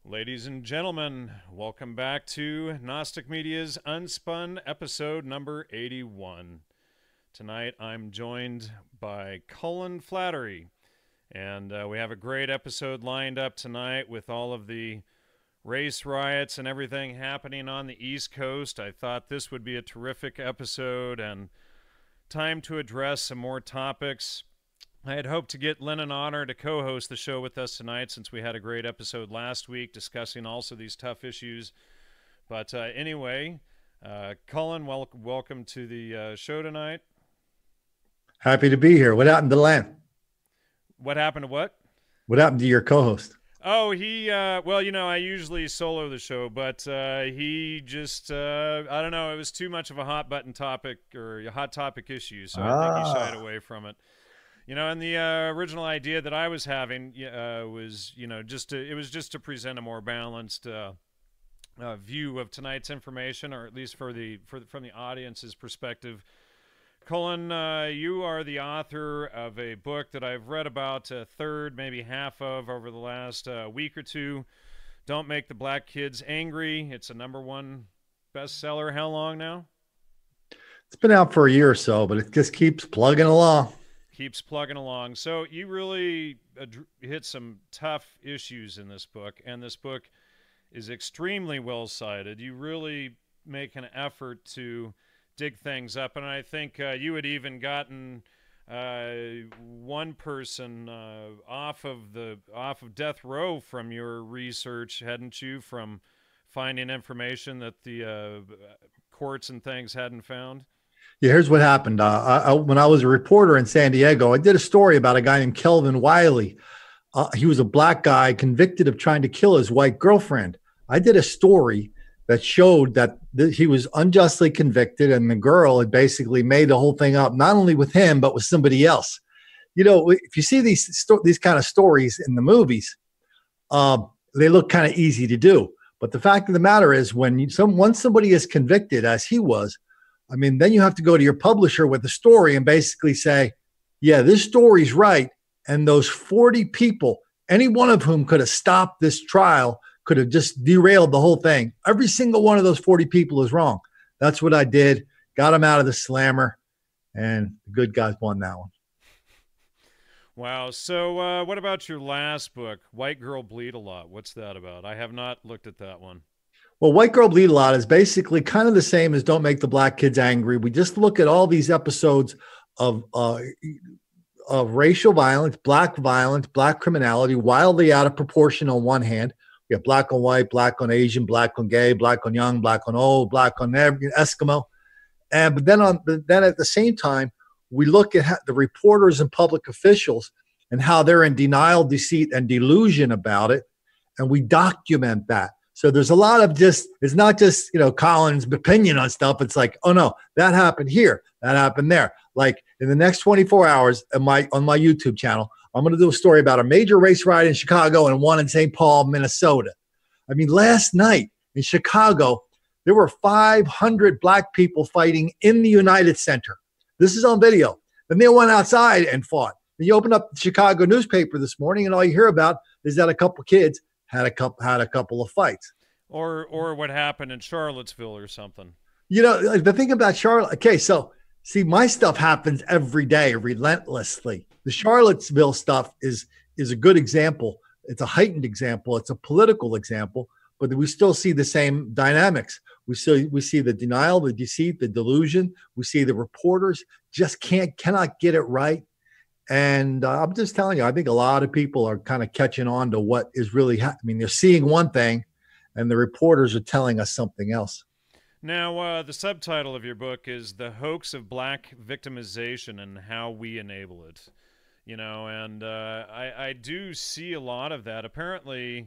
Ladies and gentlemen, welcome back to Gnostic Media's Unspun episode number 81. Tonight I'm joined by Cullen Flattery, and we have a great episode lined up tonight with all of the race riots and everything happening on the East Coast. I thought this would be a terrific episode and time to address some more topics. I had hoped to get Lennon Honor to co-host the show with us tonight since we had a great episode last week discussing also these tough issues. But anyway, Cullen, welcome to the show tonight. Happy to be here. What happened to Len? What happened to what? What happened to your co-host? Oh, I usually solo the show, but he just, I don't know, it was too much of a hot button topic or a hot topic issue, so I think he shied away from it. And the original idea that I was having was, it was just to present a more balanced view of tonight's information, or at least from the audience's perspective. Cullen, you are the author of a book that I've read about a third, maybe half of over the last week or two. Don't Make the Black Kids Angry. It's a #1 bestseller. How long now? It's been out for a year or so, but it just keeps plugging along. Keeps plugging along. So you really hit some tough issues in this book, and this book is extremely well cited. You really make an effort to dig things up, and I think you had even gotten one person off of death row from your research, hadn't you? From finding information that the courts and things hadn't found. Yeah, here's what happened. When I was a reporter in San Diego, I did a story about a guy named Kelvin Wiley. He was a black guy convicted of trying to kill his white girlfriend. I did a story that showed that he was unjustly convicted, and the girl had basically made the whole thing up, not only with him, but with somebody else. If you see these kind of stories in the movies, they look kind of easy to do. But the fact of the matter is, once somebody is convicted, as he was, then you have to go to your publisher with the story and basically say, yeah, this story's right. And those 40 people, any one of whom could have stopped this trial, could have just derailed the whole thing. Every single one of those 40 people is wrong. That's what I did. Got him out of the slammer, and the good guys won that one. Wow. So what about your last book, White Girl Bleed a Lot? What's that about? I have not looked at that one. Well, White Girl Bleed a Lot is basically kind of the same as Don't Make the Black Kids Angry. We just look at all these episodes of racial violence, black criminality, wildly out of proportion on one hand. We have black on white, black on Asian, black on gay, black on young, black on old, black on Eskimo. But then at the same time, we look at the reporters and public officials and how they're in denial, deceit, and delusion about it. And we document that. So there's a lot of it's not just, Colin's opinion on stuff. It's like, oh no, that happened here. That happened there. Like in the next 24 hours on my YouTube channel, I'm going to do a story about a major race riot in Chicago and one in St. Paul, Minnesota. Last night in Chicago, there were 500 black people fighting in the United Center. This is on video. Then they went outside and fought. And you open up the Chicago newspaper this morning, and all you hear about is that a couple kids had a couple of fights. Or what happened in Charlottesville or something. The thing about Charlotte, okay, so see, my stuff happens every day relentlessly. The Charlottesville stuff is a good example. It's a heightened example. It's a political example, but we still see the same dynamics. We see the denial, the deceit, the delusion. We see the reporters just cannot get it right. And I'm just telling you, I think a lot of people are kind of catching on to what is really happening. They're seeing one thing, and the reporters are telling us something else. Now, the subtitle of your book is The Hoax of Black Victimization and How We Enable It. And I do see a lot of that. Apparently,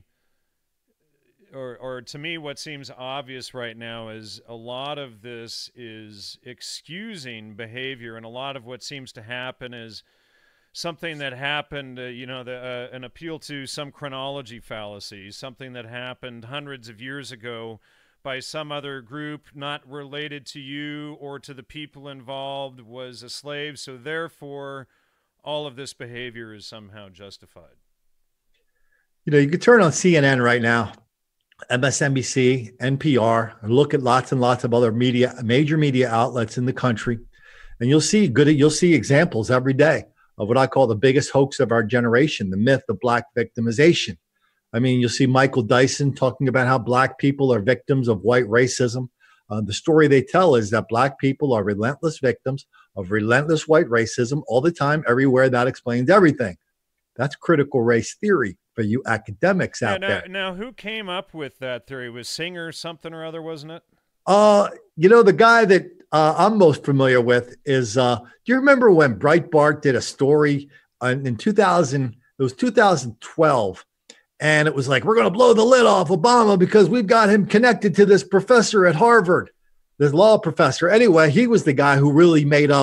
or to me, what seems obvious right now is a lot of this is excusing behavior, and a lot of what seems to happen is something that happened, an appeal to some chronology fallacy, something that happened hundreds of years ago by some other group not related to you or to the people involved was a slave, so therefore all of this behavior is somehow justified. You could turn on CNN right now MSNBC, NPR, and look at lots and lots of other media, major media outlets in the country, and you'll see examples every day of what I call the biggest hoax of our generation, the myth of Black victimization. I mean, you'll see Michael Dyson talking about how Black people are victims of white racism. The story they tell is that Black people are relentless victims of relentless white racism all the time, everywhere. That explains everything. That's critical race theory for you academics out there. Now, who came up with that theory? Was Singer something or other, wasn't it? The guy that I'm most familiar with is, do you remember when Breitbart did a story in 2000? It was 2012. And it was like, we're going to blow the lid off Obama because we've got him connected to this professor at Harvard, this law professor. Anyway, he was the guy who really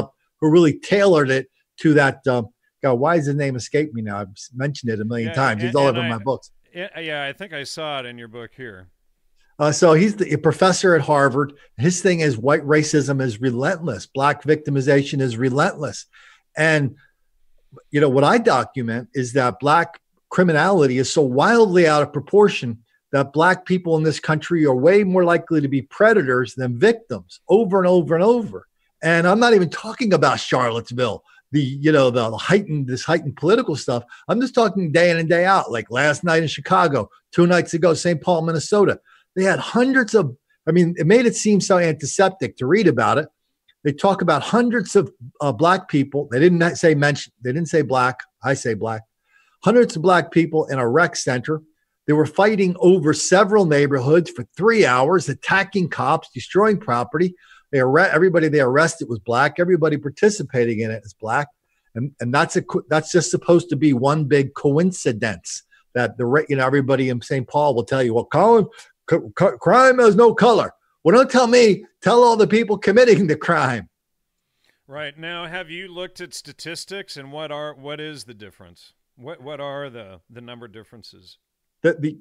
tailored it to that. God, why does his name escape me now? I've mentioned it a million times. He's all over my books. Yeah, I think I saw it in your book here. So he's the professor at Harvard. His thing is white racism is relentless. Black victimization is relentless. And, what I document is that Black criminality is so wildly out of proportion that Black people in this country are way more likely to be predators than victims over and over and over. And I'm not even talking about Charlottesville, the heightened political stuff. I'm just talking day in and day out, like last night in Chicago, 2 nights ago, St. Paul, Minnesota. They had hundreds of, it made it seem so antiseptic to read about it. They talk about hundreds of Black people. They didn't say Black. I say Black. Hundreds of Black people in a rec center. They were fighting over several neighborhoods for 3 hours, attacking cops, destroying property. Everybody they arrested was Black. Everybody participating in it is Black. And that's just supposed to be one big coincidence that everybody in St. Paul will tell you, well, Colin, crime has no color. Well, don't tell me, tell all the people committing the crime. Right. Now, have you looked at statistics and what is the difference? What are the number differences? The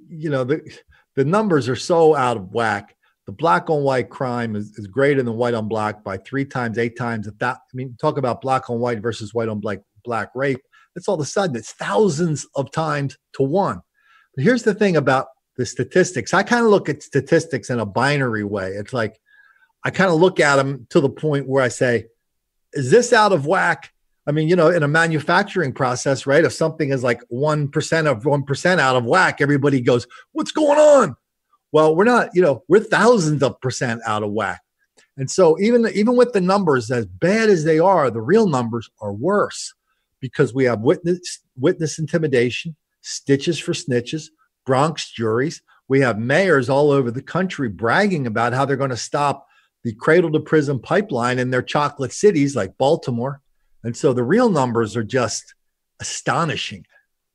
numbers are so out of whack. The Black on white crime is greater than white on Black by 3 times, 8 times. Talk about Black on white versus white on Black rape. It's all of a sudden it's thousands of times to 1. But here's the thing about the statistics. I kind of look at statistics in a binary way. It's like I kind of look at them to the point where I say, is this out of whack? In a manufacturing process, right? If something is like 1% of 1% out of whack, everybody goes, what's going on? Well, we're not, we're thousands of percent out of whack. And so even with the numbers, as bad as they are, the real numbers are worse because we have witness intimidation, stitches for snitches, Bronx juries. We have mayors all over the country bragging about how they're going to stop the cradle to prison pipeline in their chocolate cities like Baltimore. And so the real numbers are just astonishing.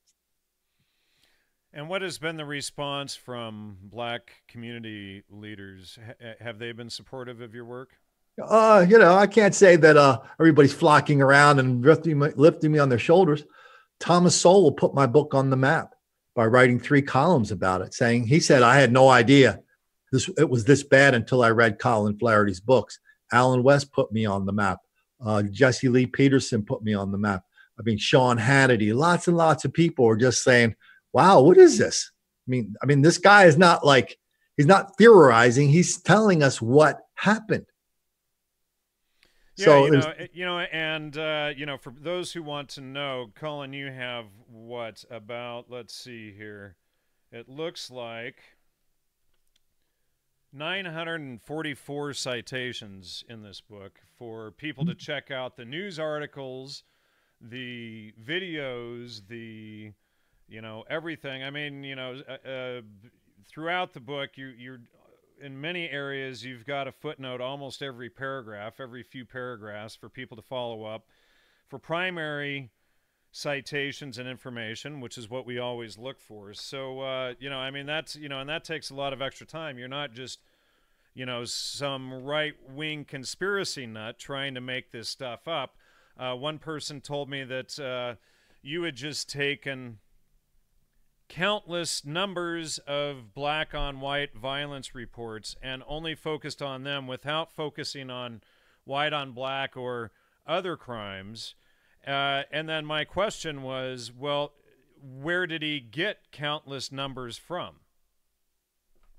And what has been the response from Black community leaders? Have they been supportive of your work? I can't say that everybody's flocking around and lifting me on their shoulders. Thomas Sowell put my book on the map by writing 3 columns about it, he said, I had no idea it was this bad until I read Colin Flaherty's books. Alan West put me on the map. Jesse Lee Peterson put me on the map. Sean Hannity, lots and lots of people are just saying, wow, what is this? This guy is not he's not theorizing. He's telling us what happened. Yeah, so for those who want to know, Colin, you have let's see here. It looks like 944 citations in this book for people to check out the news articles, the videos, the everything. Throughout the book, you're in many areas you've got a footnote almost every few paragraphs for people to follow up for primary citations and information, which is what we always look for. So that's and that takes a lot of extra time. You're not just some right-wing conspiracy nut trying to make this stuff up. One person told me that you had just taken countless numbers of black on white violence reports and only focused on them without focusing on white on black or other crimes. And then my question was, well, where did he get countless numbers from?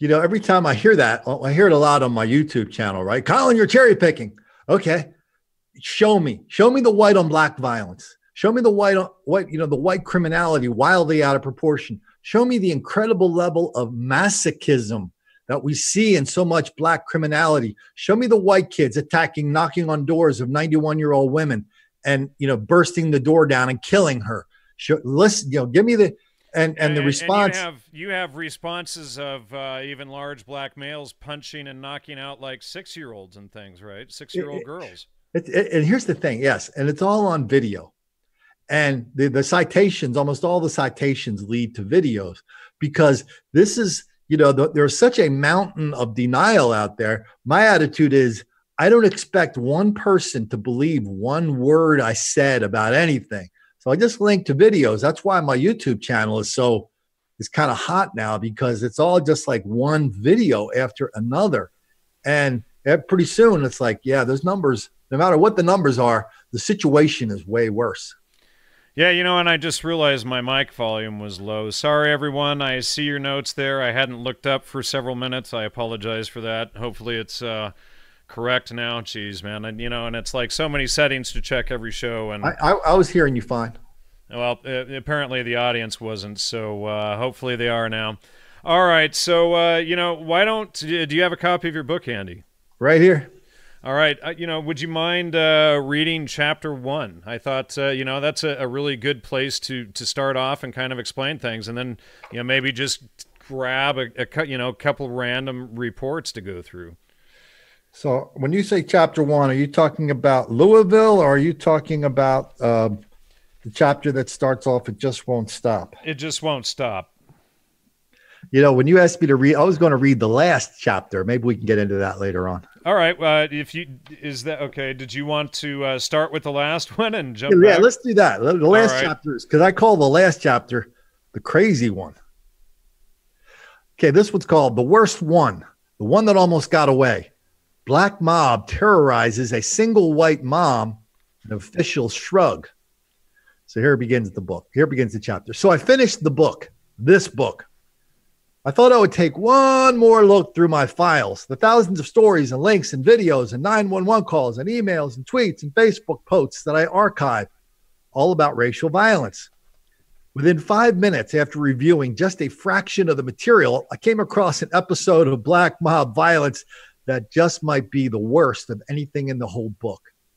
every time I hear that, I hear it a lot on my YouTube channel, right? Colin, you're cherry picking. Okay. Show me the white on black violence. Show me the the white criminality wildly out of proportion. Show me the incredible level of masochism that we see in so much black criminality. Show me the white kids knocking on doors of 91-year-old women and, bursting the door down and killing her. Listen, give me the, and the response. And you have responses of even large black males punching and knocking out like 6-year-olds and things, right? 6-year-old girls. And here's the thing. Yes. And it's all on video. And the citations, almost all the citations lead to videos, because this is, there's such a mountain of denial out there. My attitude is, I don't expect one person to believe one word I said about anything. So I just link to videos. That's why my YouTube channel is kind of hot now, because it's all just like one video after another. And pretty soon it's like, yeah, those numbers, no matter what the numbers are, the situation is way worse. Yeah, and I just realized my mic volume was low. Sorry, everyone. I see your notes there. I hadn't looked up for several minutes. I apologize for that. Hopefully it's correct now. Jeez, man. And, and it's like so many settings to check every show. And I was hearing you fine. Well, apparently the audience wasn't, so hopefully they are now. All right, so, why do you have a copy of your book handy? Right here. All right. Would you mind reading chapter 1? I thought, that's a really good place to start off and kind of explain things. And then, maybe just grab a couple random reports to go through. So when you say chapter 1, are you talking about Louisville, or are you talking about the chapter that starts off, "It Just Won't Stop"? It just won't stop. When you asked me to read, I was going to read the last chapter. Maybe we can get into that later on. All right. Is that okay? Did you want to start with the last one and jump back? Yeah, let's do that. The last chapter is, because I call the last chapter the crazy one. Okay, this one's called "The Worst One," the one that almost got away. Black mob terrorizes a single white mom. An official shrug. So here begins the book. Here begins the chapter. So I finished this book. I thought I would take one more look through my files, the thousands of stories and links and videos and 911 calls and emails and tweets and Facebook posts that I archive, all about racial violence. Within 5 minutes after reviewing just a fraction of the material, I came across an episode of black mob violence that just might be the worst of anything in the whole book.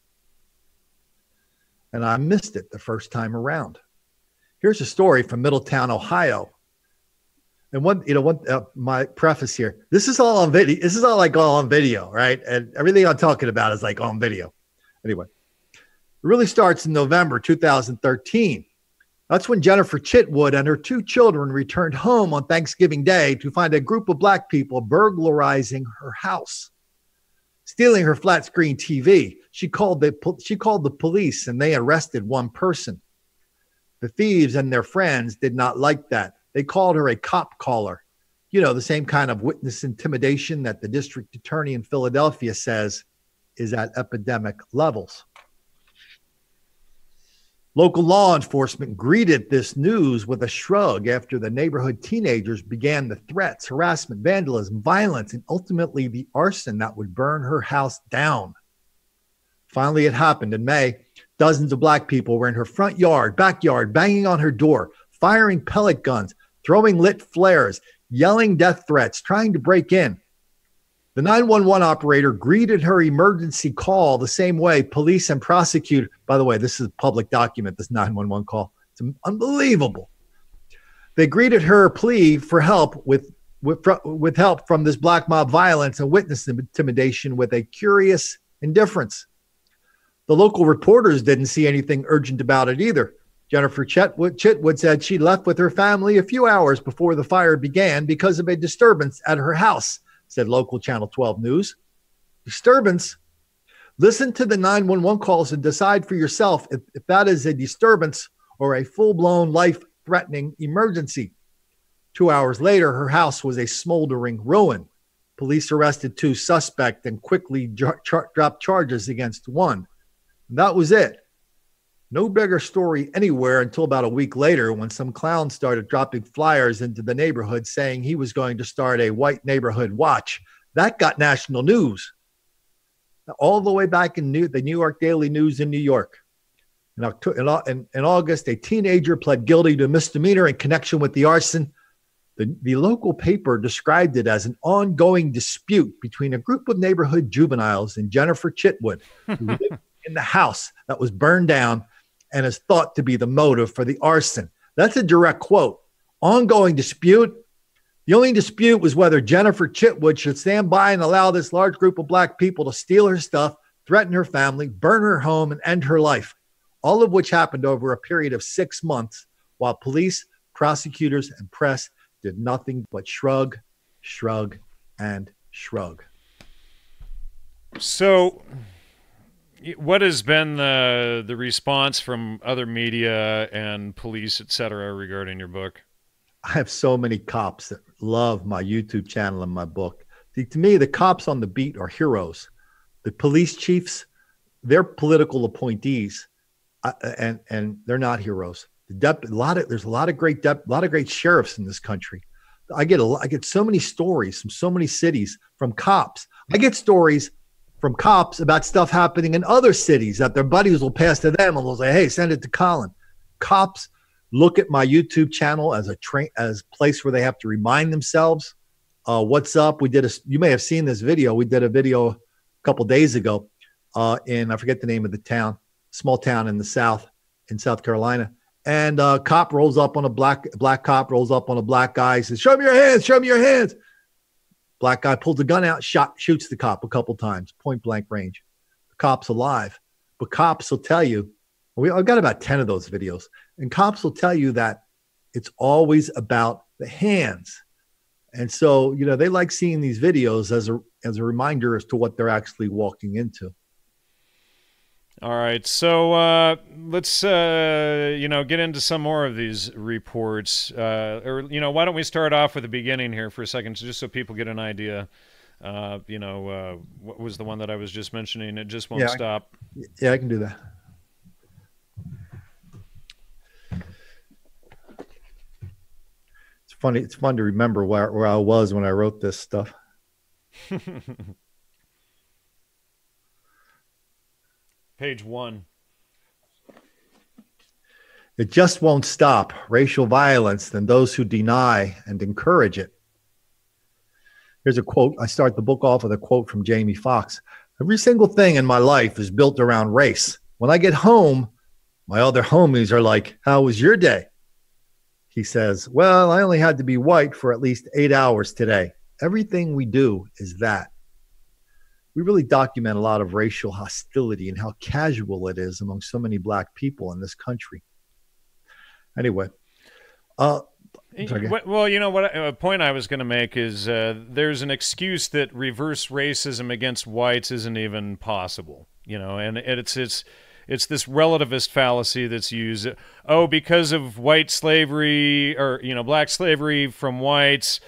And I missed it the first time around. Here's a story from Middletown, Ohio. And my preface here, this is all on video. This is all on video, right? And everything I'm talking about is like on video. Anyway, it really starts in November 2013. That's when Jennifer Chitwood and her 2 children returned home on Thanksgiving Day to find a group of black people burglarizing her house, stealing her flat screen TV. She called the police, and they arrested one person. The thieves and their friends did not like that. They called her a cop caller, the same kind of witness intimidation that the district attorney in Philadelphia says is at epidemic levels. Local law enforcement greeted this news with a shrug after the neighborhood teenagers began the threats, harassment, vandalism, violence, and ultimately the arson that would burn her house down. Finally, it happened in May. Dozens of black people were in her front yard, backyard, banging on her door, firing pellet guns, throwing lit flares, yelling death threats, trying to break in. The 911 operator greeted her emergency call the same way police and prosecutor. By the way, this is a public document, this 911 call. It's unbelievable. They greeted her plea for help with help from this black mob violence and witness intimidation with a curious indifference. The local reporters didn't see anything urgent about it either. Jennifer Chitwood said she left with her family a few hours before the fire began because of a disturbance at her house, said local Channel 12 News. Disturbance? Listen to the 911 calls and decide for yourself if that is a disturbance or a full-blown life-threatening emergency. 2 hours later, her house was a smoldering ruin. Police arrested 2 suspects and quickly dropped charges against one. And that was it. No bigger story anywhere until about a week later when some clown started dropping flyers into the neighborhood saying he was going to start a white neighborhood watch. That got national news. All the way back in the New York Daily News in New York. In August, a teenager pled guilty to misdemeanor in connection with the arson. The local paper described it as an ongoing dispute between a group of neighborhood juveniles and Jennifer Chitwood, who lived in the house that was burned down and is thought to be the motive for the arson. That's a direct quote. Ongoing dispute. The only dispute was whether Jennifer Chitwood should stand by and allow this large group of black people to steal her stuff, threaten her family, burn her home, and end her life, all of which happened over a period of 6 months while police, prosecutors, and press did nothing but shrug, shrug, and shrug. So what has been the response from other media and police, et cetera, regarding your book? I have so many cops that love my YouTube channel and my book. To me, the cops on the beat are heroes. The police chiefs, they're political appointees, and they're not heroes. There's a lot of great sheriffs in this country. I get so many stories from so many cities from cops. I get stories from cops about stuff happening in other cities that their buddies will pass to them and they'll say, "Hey, send it to Colin." Cops look at my YouTube channel as a place where they have to remind themselves, what's up. You may have seen this video. We did a video a couple days ago in, I forget the name of the town, small town in the South, in South Carolina. And a cop rolls up on a black cop rolls up on a black guy, says, "Show me your hands, show me your hands." Black guy pulls the gun out, shoots the cop a couple times, point blank range. The cop's alive. But cops will tell you, I've got about 10 of those videos, and cops will tell you that it's always about the hands. And so, they like seeing these videos as a reminder as to what they're actually walking into. All right, so let's get into some more of these reports, why don't we start off with the beginning here for a second, just so people get an idea. What was the one that I was just mentioning? It just won't stop. Yeah, I can do that. It's funny. It's fun to remember where I was when I wrote this stuff. Page 1. It just won't stop. Racial violence than those who deny and encourage it. Here's a quote. I start the book off with a quote from Jamie Foxx. "Every single thing in my life is built around race. When I get home, my other homies are like, 'How was your day?' He says, 'Well, I only had to be white for at least 8 hours today.' Everything we do is that." We really document a lot of racial hostility and how casual it is among so many black people in this country. Anyway. Well, a point I was going to make is there's an excuse that reverse racism against whites isn't even possible, and it's this relativist fallacy that's used. Oh, because of white slavery or, black slavery from whites,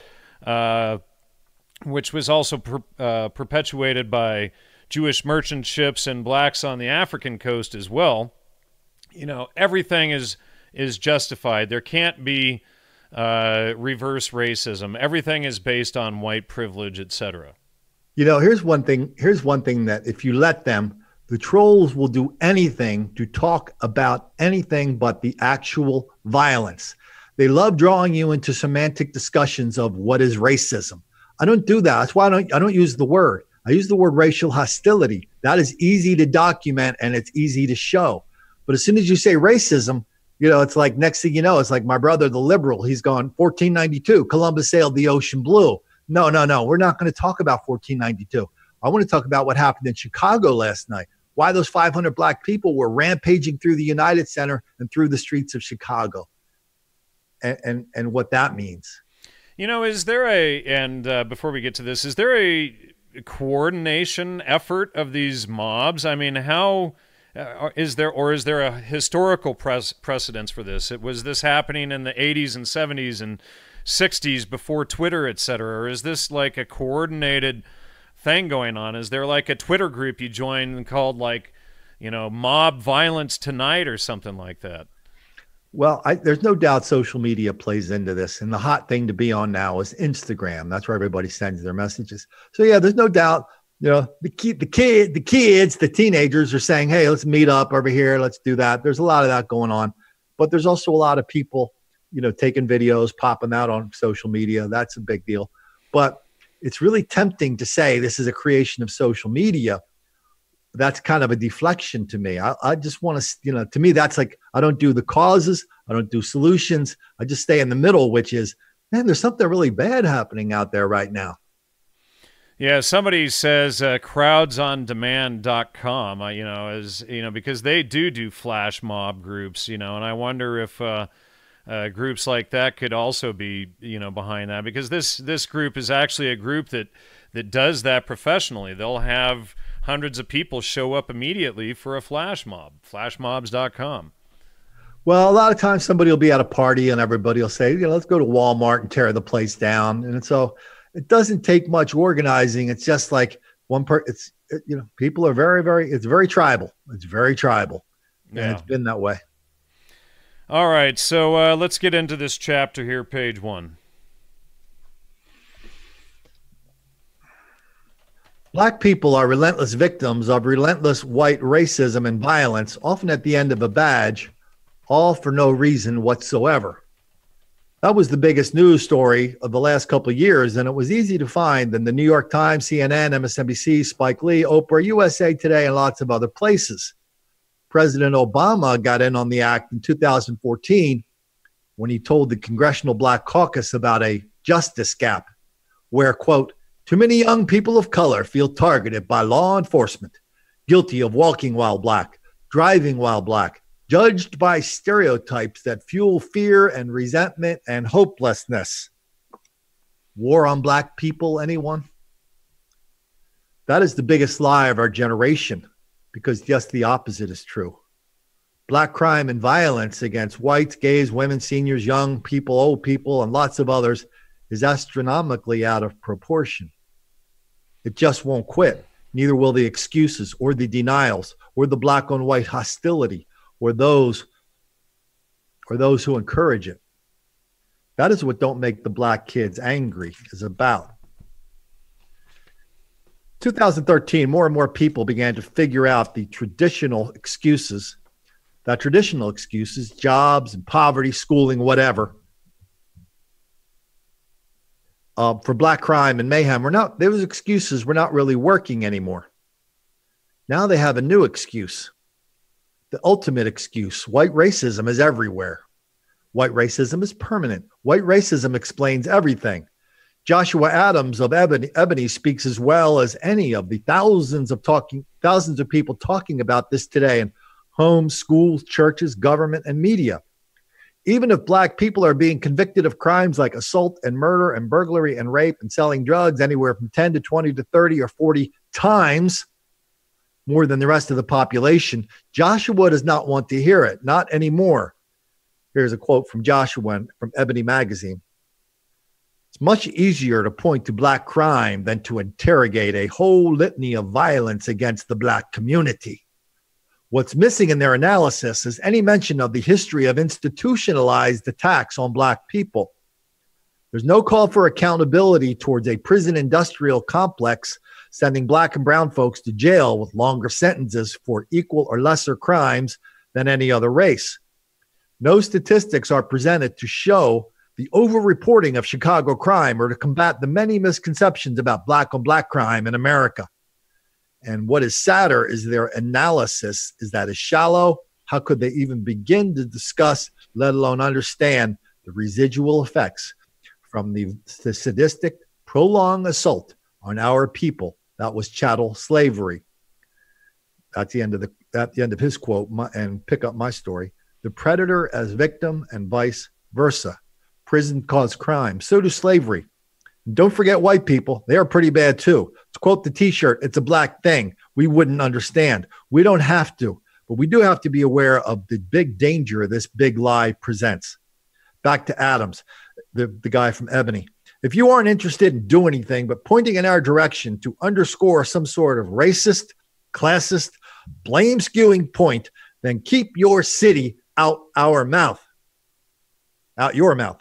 which was also perpetuated by Jewish merchant ships and blacks on the African coast as well. Everything is justified. There can't be reverse racism. Everything is based on white privilege, etc. Here's one thing that if you let them, the trolls will do anything to talk about anything but the actual violence. They love drawing you into semantic discussions of what is racism. I don't do that. That's why I don't use the word. I use the word racial hostility. That is easy to document and it's easy to show. But as soon as you say racism, it's like next thing you know, it's like my brother, the liberal, he's gone 1492, Columbus sailed the ocean blue. No. We're not going to talk about 1492. I want to talk about what happened in Chicago last night. Why those 500 black people were rampaging through the United Center and through the streets of Chicago and what that means. Is there before we get to this, is there a coordination effort of these mobs? I mean, how is there a historical precedence for this? Was this happening in the 80s and 70s and 60s before Twitter, et cetera? Or is this like a coordinated thing going on? Is there like a Twitter group you join called like, mob violence tonight or something like that. Well, there's no doubt social media plays into this. And the hot thing to be on now is Instagram. That's where everybody sends their messages. So, yeah, there's no doubt, the kids, the teenagers are saying, hey, let's meet up over here. Let's do that. There's a lot of that going on. But there's also a lot of people, taking videos, popping out on social media. That's a big deal. But it's really tempting to say this is a creation of social media. That's kind of a deflection to me. I just want to, to me, that's like, I don't do the causes. I don't do solutions. I just stay in the middle, which is, man, there's something really bad happening out there right now. Yeah, somebody says crowdsondemand.com, because they do flash mob groups, and I wonder if groups like that could also be, behind that, because this group is actually a group that does that professionally. They'll have hundreds of people show up immediately for a flash mob, flashmobs.com. Well, a lot of times somebody will be at a party and everybody will say, let's go to Walmart and tear the place down. And so it doesn't take much organizing. It's just like people are it's very tribal. It's very tribal. Yeah. And it's been that way. All right. So let's get into this chapter here, page 1. Black people are relentless victims of relentless white racism and violence, often at the end of a badge, all for no reason whatsoever. That was the biggest news story of the last couple of years, and it was easy to find in the New York Times, CNN, MSNBC, Spike Lee, Oprah, USA Today, and lots of other places. President Obama got in on the act in 2014 when he told the Congressional Black Caucus about a justice gap where, quote, too many young people of color feel targeted by law enforcement, guilty of walking while black, driving while black, judged by stereotypes that fuel fear and resentment and hopelessness. War on black people, anyone? That is the biggest lie of our generation, because just the opposite is true. Black crime and violence against whites, gays, women, seniors, young people, old people, and lots of others is astronomically out of proportion. It just won't quit. Neither will the excuses or the denials or the black on white hostility or those who encourage it. That is what Don't Make the Black Kids Angry is about. 2013, more and more people began to figure out the traditional excuses, jobs and poverty, schooling, whatever, for black crime and mayhem. Those excuses were not really working anymore. Now they have a new excuse, the ultimate excuse. White racism is everywhere. White racism is permanent. White racism explains everything. Joshua Adams of Ebony speaks as well as any of the thousands of people talking about this today in homes, schools, churches, government, and media. Even if black people are being convicted of crimes like assault and murder and burglary and rape and selling drugs anywhere from 10 to 20 to 30 or 40 times more than the rest of the population, Joshua does not want to hear it, not anymore. Here's a quote from Joshua from Ebony magazine. It's much easier to point to black crime than to interrogate a whole litany of violence against the black community. What's missing in their analysis is any mention of the history of institutionalized attacks on black people. There's no call for accountability towards a prison industrial complex sending black and brown folks to jail with longer sentences for equal or lesser crimes than any other race. No statistics are presented to show the over-reporting of Chicago crime or to combat the many misconceptions about black on black crime in America. And what is sadder is their analysis is that is shallow. How could they even begin to discuss, let alone understand, the residual effects from the sadistic, prolonged assault on our people? That was chattel slavery. At the end of his quote, and pick up my story. The predator as victim and vice versa. Prison caused crime. So do slavery. And don't forget white people. They are pretty bad too. To quote the t-shirt, it's a black thing. We wouldn't understand. We don't have to, but we do have to be aware of the big danger this big lie presents. Back to Adams, the guy from Ebony. If you aren't interested in doing anything but pointing in our direction to underscore some sort of racist, classist, blame skewing point, then keep your city out our mouth. Out your mouth.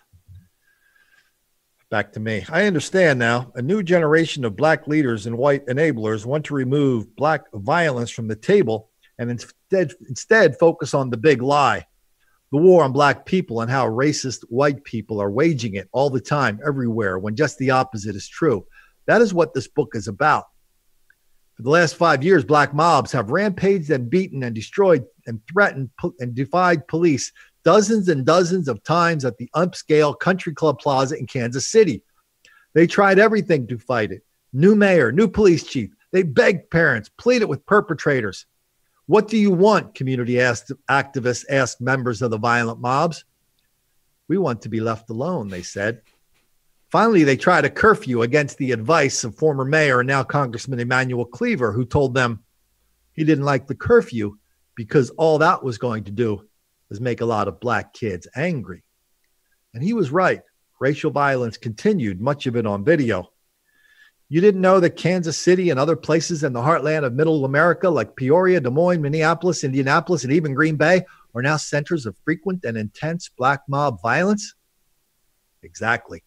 Back to me. I understand now. A new generation of black leaders and white enablers want to remove black violence from the table and instead focus on the big lie, the war on black people, and how racist white people are waging it all the time, everywhere, when just the opposite is true. That is what this book is about. For the last 5 years, black mobs have rampaged and beaten and destroyed and threatened and defied police dozens and dozens of times at the upscale Country Club Plaza in Kansas City. They tried everything to fight it. New mayor, new police chief. They begged parents, pleaded with perpetrators. What do you want? Community activists asked members of the violent mobs. We want to be left alone, they said. Finally, they tried a curfew against the advice of former mayor and now Congressman Emanuel Cleaver, who told them he didn't like the curfew because all that was going to do was make a lot of black kids angry. And he was right. Racial violence continued, much of it on video. You didn't know that Kansas City and other places in the heartland of middle America like Peoria, Des Moines, Minneapolis, Indianapolis, and even Green Bay are now centers of frequent and intense black mob violence? Exactly.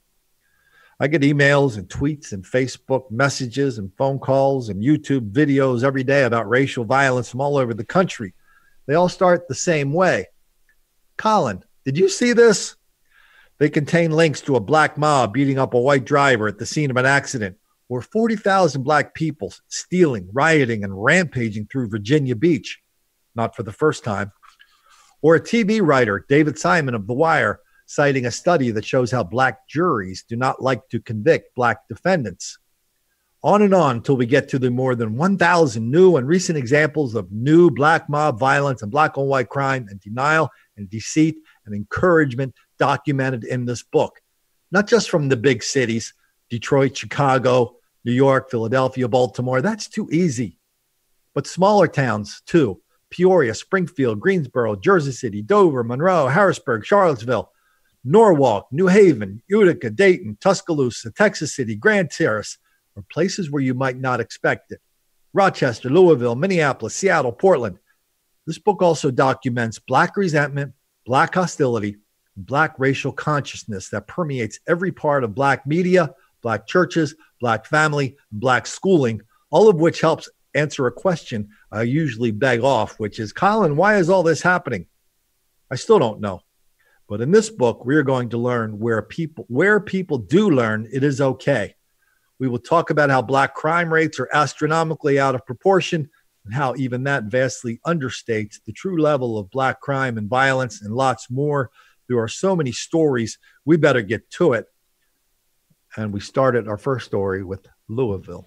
I get emails and tweets and Facebook messages and phone calls and YouTube videos every day about racial violence from all over the country. They all start the same way. Colin, did you see this? They contain links to a black mob beating up a white driver at the scene of an accident, or 40,000 black people stealing, rioting, and rampaging through Virginia Beach, not for the first time, or a TV writer, David Simon of The Wire, citing a study that shows how black juries do not like to convict black defendants. On and on until we get to the more than 1,000 new and recent examples of new black mob violence and black on white crime and denial and deceit and encouragement documented in this book. Not just from the big cities, Detroit, Chicago, New York, Philadelphia, Baltimore. That's too easy. But smaller towns too. Peoria, Springfield, Greensboro, Jersey City, Dover, Monroe, Harrisburg, Charlottesville, Norwalk, New Haven, Utica, Dayton, Tuscaloosa, Texas City, Grand Terrace, or places where you might not expect it. Rochester, Louisville, Minneapolis, Seattle, Portland. This book also documents black resentment, black hostility, and black racial consciousness that permeates every part of black media, black churches, black family, and black schooling, all of which helps answer a question I usually beg off, which is, Colin, why is all this happening? I still don't know. But in this book, we are going to learn where people do learn it is okay. We will talk about how black crime rates are astronomically out of proportion and how even that vastly understates the true level of black crime and violence and lots more. There are so many stories. We better get to it. And we started our first story with Louisville.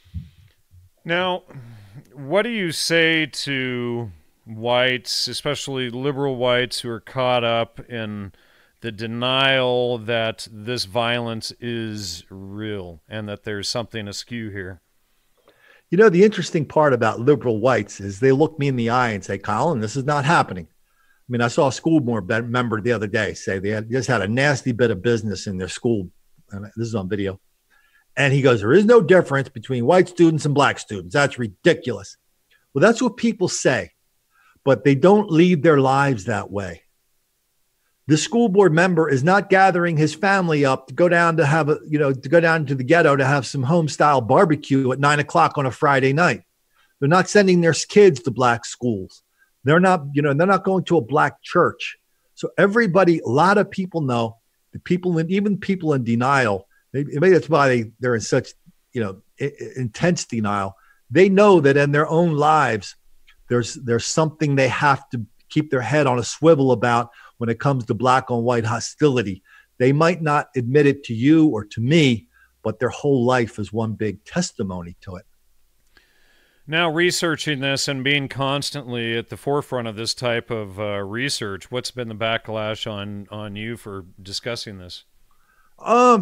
Now, what do you say to whites, especially liberal whites, who are caught up in the denial that this violence is real and that there's something askew here? You know, the interesting part about liberal whites is they look me in the eye and say, Colin, this is not happening. I mean, I saw a school board member the other day say they just had a nasty bit of business in their school. And this is on video. And he goes, there is no difference between white students and black students. That's ridiculous. Well, that's what people say, but they don't lead their lives that way. The school board member is not gathering his family up to go down to go down to the ghetto to have some home style barbecue at 9 o'clock on a Friday night. They're not sending their kids to black schools. They're not going to a black church. So everybody, a lot of people know, the people, and even people in denial, maybe that's why they're in such, intense denial. They know that in their own lives, there's something they have to keep their head on a swivel about when it comes to black on white hostility. They might not admit it to you or to me, but their whole life is one big testimony to it. Now, researching this and being constantly at the forefront of this type of research, what's been the backlash on you for discussing this? I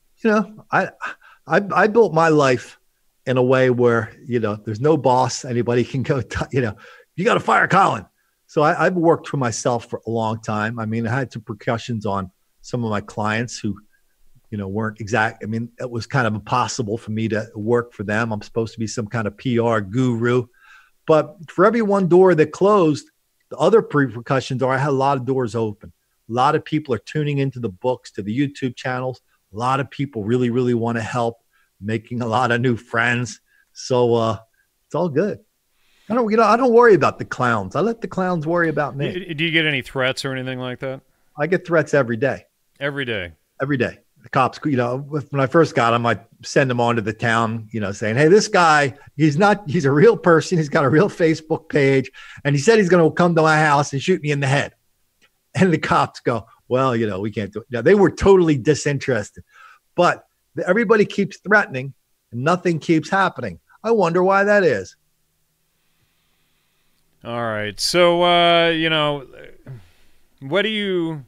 built my life in a way where, there's no boss. Anybody can go, you got to fire Colin. So I've worked for myself for a long time. I mean, I had some repercussions on some of my clients who, weren't exact. I mean, it was kind of impossible for me to work for them. I'm supposed to be some kind of PR guru, But for every one door that closed, the other repercussions are I had a lot of doors open. A lot of people are tuning into the books, to the YouTube channels. A lot of people really, really want to help, making a lot of new friends. So it's all good. I don't worry about the clowns. I let the clowns worry about me. Do you get any threats or anything like that? I get threats every day. Every day. Every day. The cops, when I first got him, I'd send him on to the town, saying, hey, this guy, he's a real person. He's got a real Facebook page. And he said he's going to come to my house and shoot me in the head. And the cops go, well, we can't do it. Now, they were totally disinterested. But everybody keeps threatening and nothing keeps happening. I wonder why that is. All right. So, what do you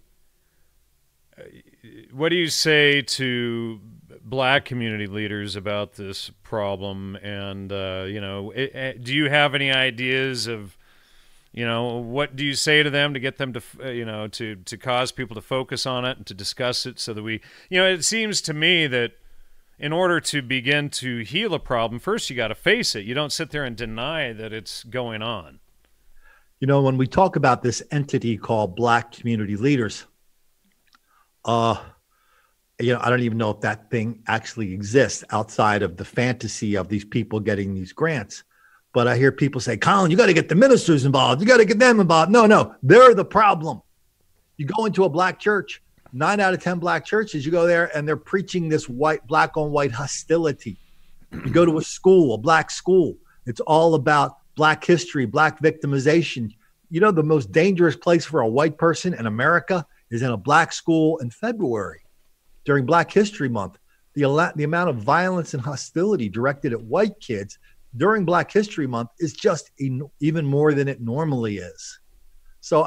say to Black community leaders about this problem? And, do you have any ideas of, what do you say to them to get them to, to cause people to focus on it and to discuss it so that we, it seems to me that in order to begin to heal a problem, first you got to face it. You don't sit there and deny that it's going on. When we talk about this entity called Black community leaders, I don't even know if that thing actually exists outside of the fantasy of these people getting these grants. But I hear people say, Colin, you got to get the ministers involved. You got to get them involved. No, they're the problem. You go into a Black church, 9 out of 10 Black churches, you go there and they're preaching this black on white hostility. You go to a Black school. It's all about Black history, Black victimization. The most dangerous place for a white person in America is in a Black school in February during Black History Month. The amount of violence and hostility directed at white kids during Black History Month is just even more than it normally is. So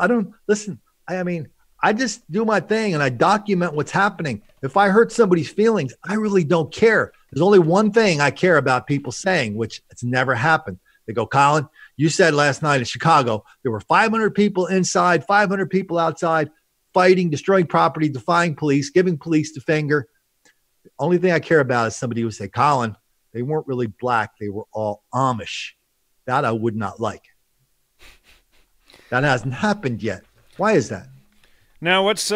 I just do my thing and I document what's happening. If I hurt somebody's feelings, I really don't care. There's only one thing I care about people saying, which it's never happened. They go, Colin, you said last night in Chicago, there were 500 people inside, 500 people outside, fighting, destroying property, defying police, giving police the finger. The only thing I care about is somebody who would say, Colin, they weren't really Black. They were all Amish. That I would not like. That hasn't happened yet. Why is that? Now, let's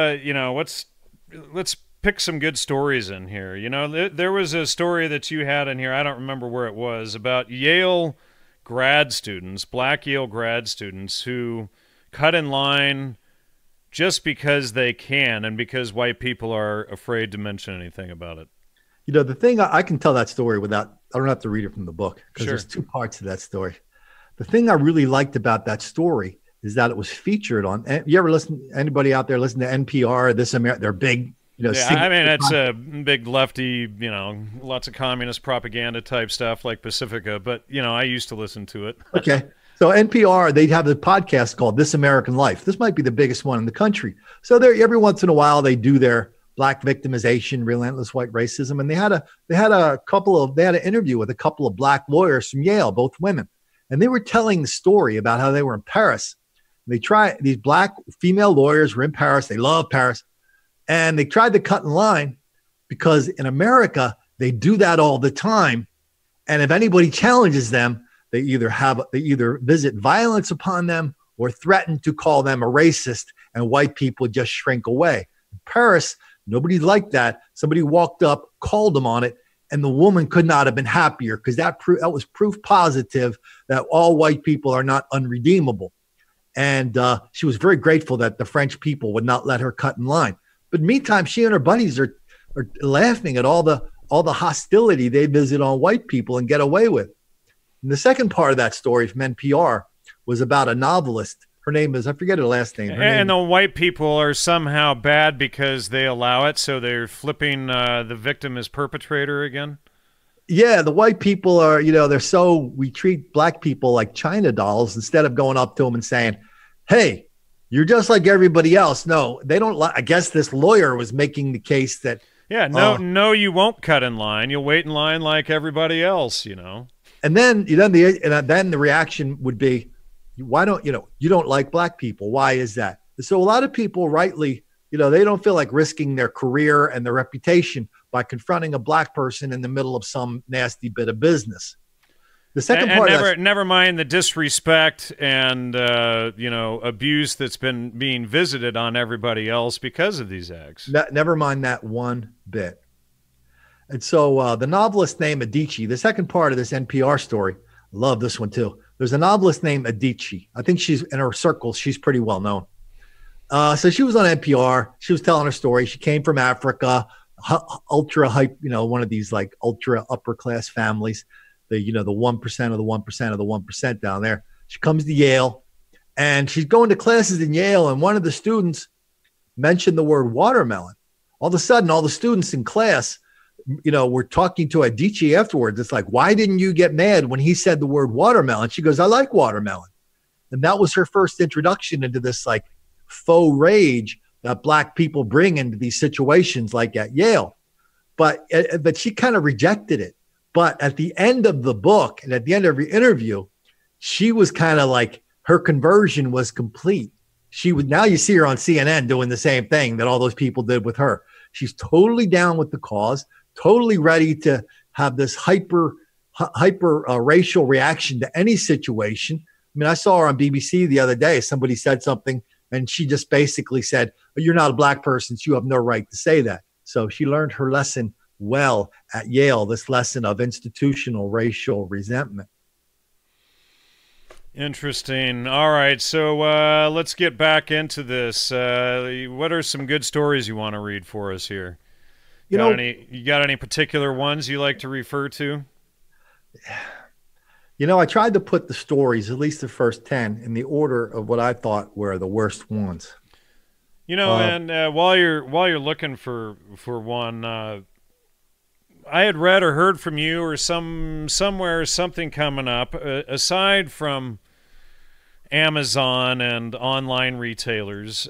pick some good stories in here. There was a story that you had in here, I don't remember where it was, about Yale grad students, Black Yale grad students who cut in line just because they can and because white people are afraid to mention anything about it. The thing I can tell that story I don't have to read it from the book because There's two parts to that story. The thing I really liked about that story is that it was featured on, you ever anybody out there listen to NPR, they're big, it's a big lefty, lots of communist propaganda type stuff like Pacifica, but, I used to listen to it. Okay. So NPR, they have a podcast called This American Life. This might be the biggest one in the country. So every once in a while, they do their Black victimization, relentless white racism. And they had an interview with a couple of Black lawyers from Yale, both women. And they were telling the story about how they were in Paris. These Black female lawyers were in Paris. They love Paris. And they tried to cut in line because in America, they do that all the time. And if anybody challenges them, they either visit violence upon them or threaten to call them a racist, and white people just shrink away. In Paris, nobody liked that. Somebody walked up, called them on it, and the woman could not have been happier because that was proof positive that all white people are not unredeemable. And she was very grateful that the French people would not let her cut in line. But meantime, she and her buddies are laughing at all the hostility they visit on white people and get away with. And the second part of that story from NPR was about a novelist. Her name is, I forget her last name. And the white people are somehow bad because they allow it, so they're flipping the victim as perpetrator again? Yeah, the white people are, we treat Black people like China dolls instead of going up to them and saying, hey, you're just like everybody else. No, they don't. I guess this lawyer was making the case that. Yeah, no, you won't cut in line. You'll wait in line like everybody else, And then the reaction would be, why don't you don't like Black people? Why is that? So a lot of people rightly, they don't feel like risking their career and their reputation by confronting a Black person in the middle of some nasty bit of business. The second and part never mind the disrespect and abuse that's been being visited on everybody else because of these acts. Never mind that one bit. And so the novelist named Adichie, the second part of this NPR story, love this one too. There's a novelist named Adichie. I think she's in her circles. She's pretty well known. So she was on NPR. She was telling her story. She came from Africa, ultra hype, one of these like ultra upper class families, the 1% of the 1% of the 1% down there. She comes to Yale and she's going to classes in Yale. And one of the students mentioned the word watermelon. All of a sudden, all the students in class, were talking to Adichie afterwards. It's like, why didn't you get mad when he said the word watermelon? She goes, I like watermelon. And that was her first introduction into this like faux rage that Black people bring into these situations like at Yale. But she kind of rejected it. But at the end of the book and at the end of every interview, she was kind of like, her conversion was complete. Now you see her on CNN doing the same thing that all those people did with her. She's totally down with the cause, totally ready to have this hyper racial reaction to any situation. I mean, I saw her on BBC the other day. Somebody said something and she just basically said, you're not a Black person, so you have no right to say that. So she learned her lesson well at Yale, this lesson of institutional racial resentment. Interesting. All right, so let's get back into this. What are some good stories you want to read for us here? You got any particular ones you like to refer to? I tried to put the stories, at least the first 10, in the order of what I thought were the worst ones. And while you're looking for one, I had read or heard from you or somewhere something coming up. Aside from Amazon and online retailers,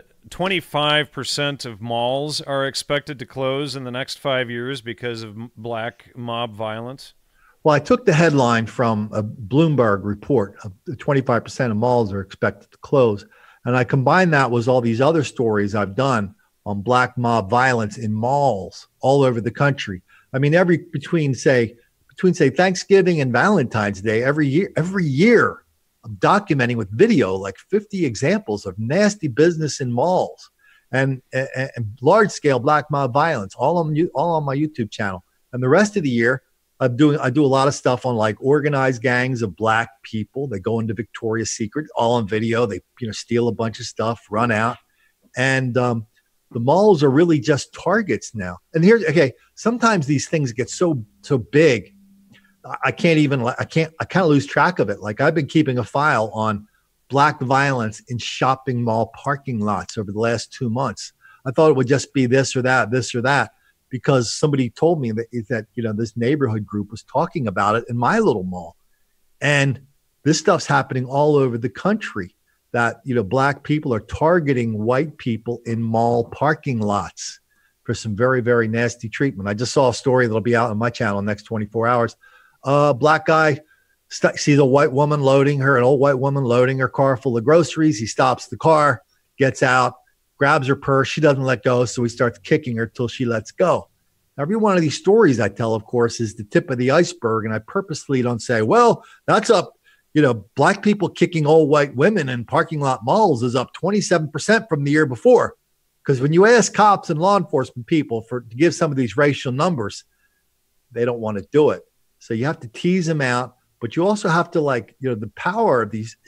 25% of malls are expected to close in the next 5 years because of Black mob violence. Well, I took the headline from a Bloomberg report of 25% of malls are expected to close. And I combined that with all these other stories I've done on Black mob violence in malls all over the country. I mean, between say Thanksgiving and Valentine's Day, every year I'm documenting with video like 50 examples of nasty business in malls and large scale Black mob violence, all on my YouTube channel. And the rest of the year, I do a lot of stuff on like organized gangs of Black people. They go into Victoria's Secret, all on video. They steal a bunch of stuff, run out, and the malls are really just targets now. And sometimes these things get so big, I kind of lose track of it. Like I've been keeping a file on Black violence in shopping mall parking lots over the last 2 months. I thought it would just be this or that. Because somebody told me that this neighborhood group was talking about it in my little mall. And this stuff's happening all over the country, that Black people are targeting white people in mall parking lots for some very, very nasty treatment. I just saw a story that'll be out on my channel in the next 24 hours. Black guy sees an old white woman loading her car full of groceries. He stops the car, gets out, grabs her purse. She doesn't let go, so he starts kicking her till she lets go. Every one of these stories I tell, of course, is the tip of the iceberg, and I purposely don't say, well, that's up. Black people kicking old white women in parking lot malls is up 27% from the year before. Because when you ask cops and law enforcement people to give some of these racial numbers, they don't want to do it. So you have to tease them out, but you also have to the power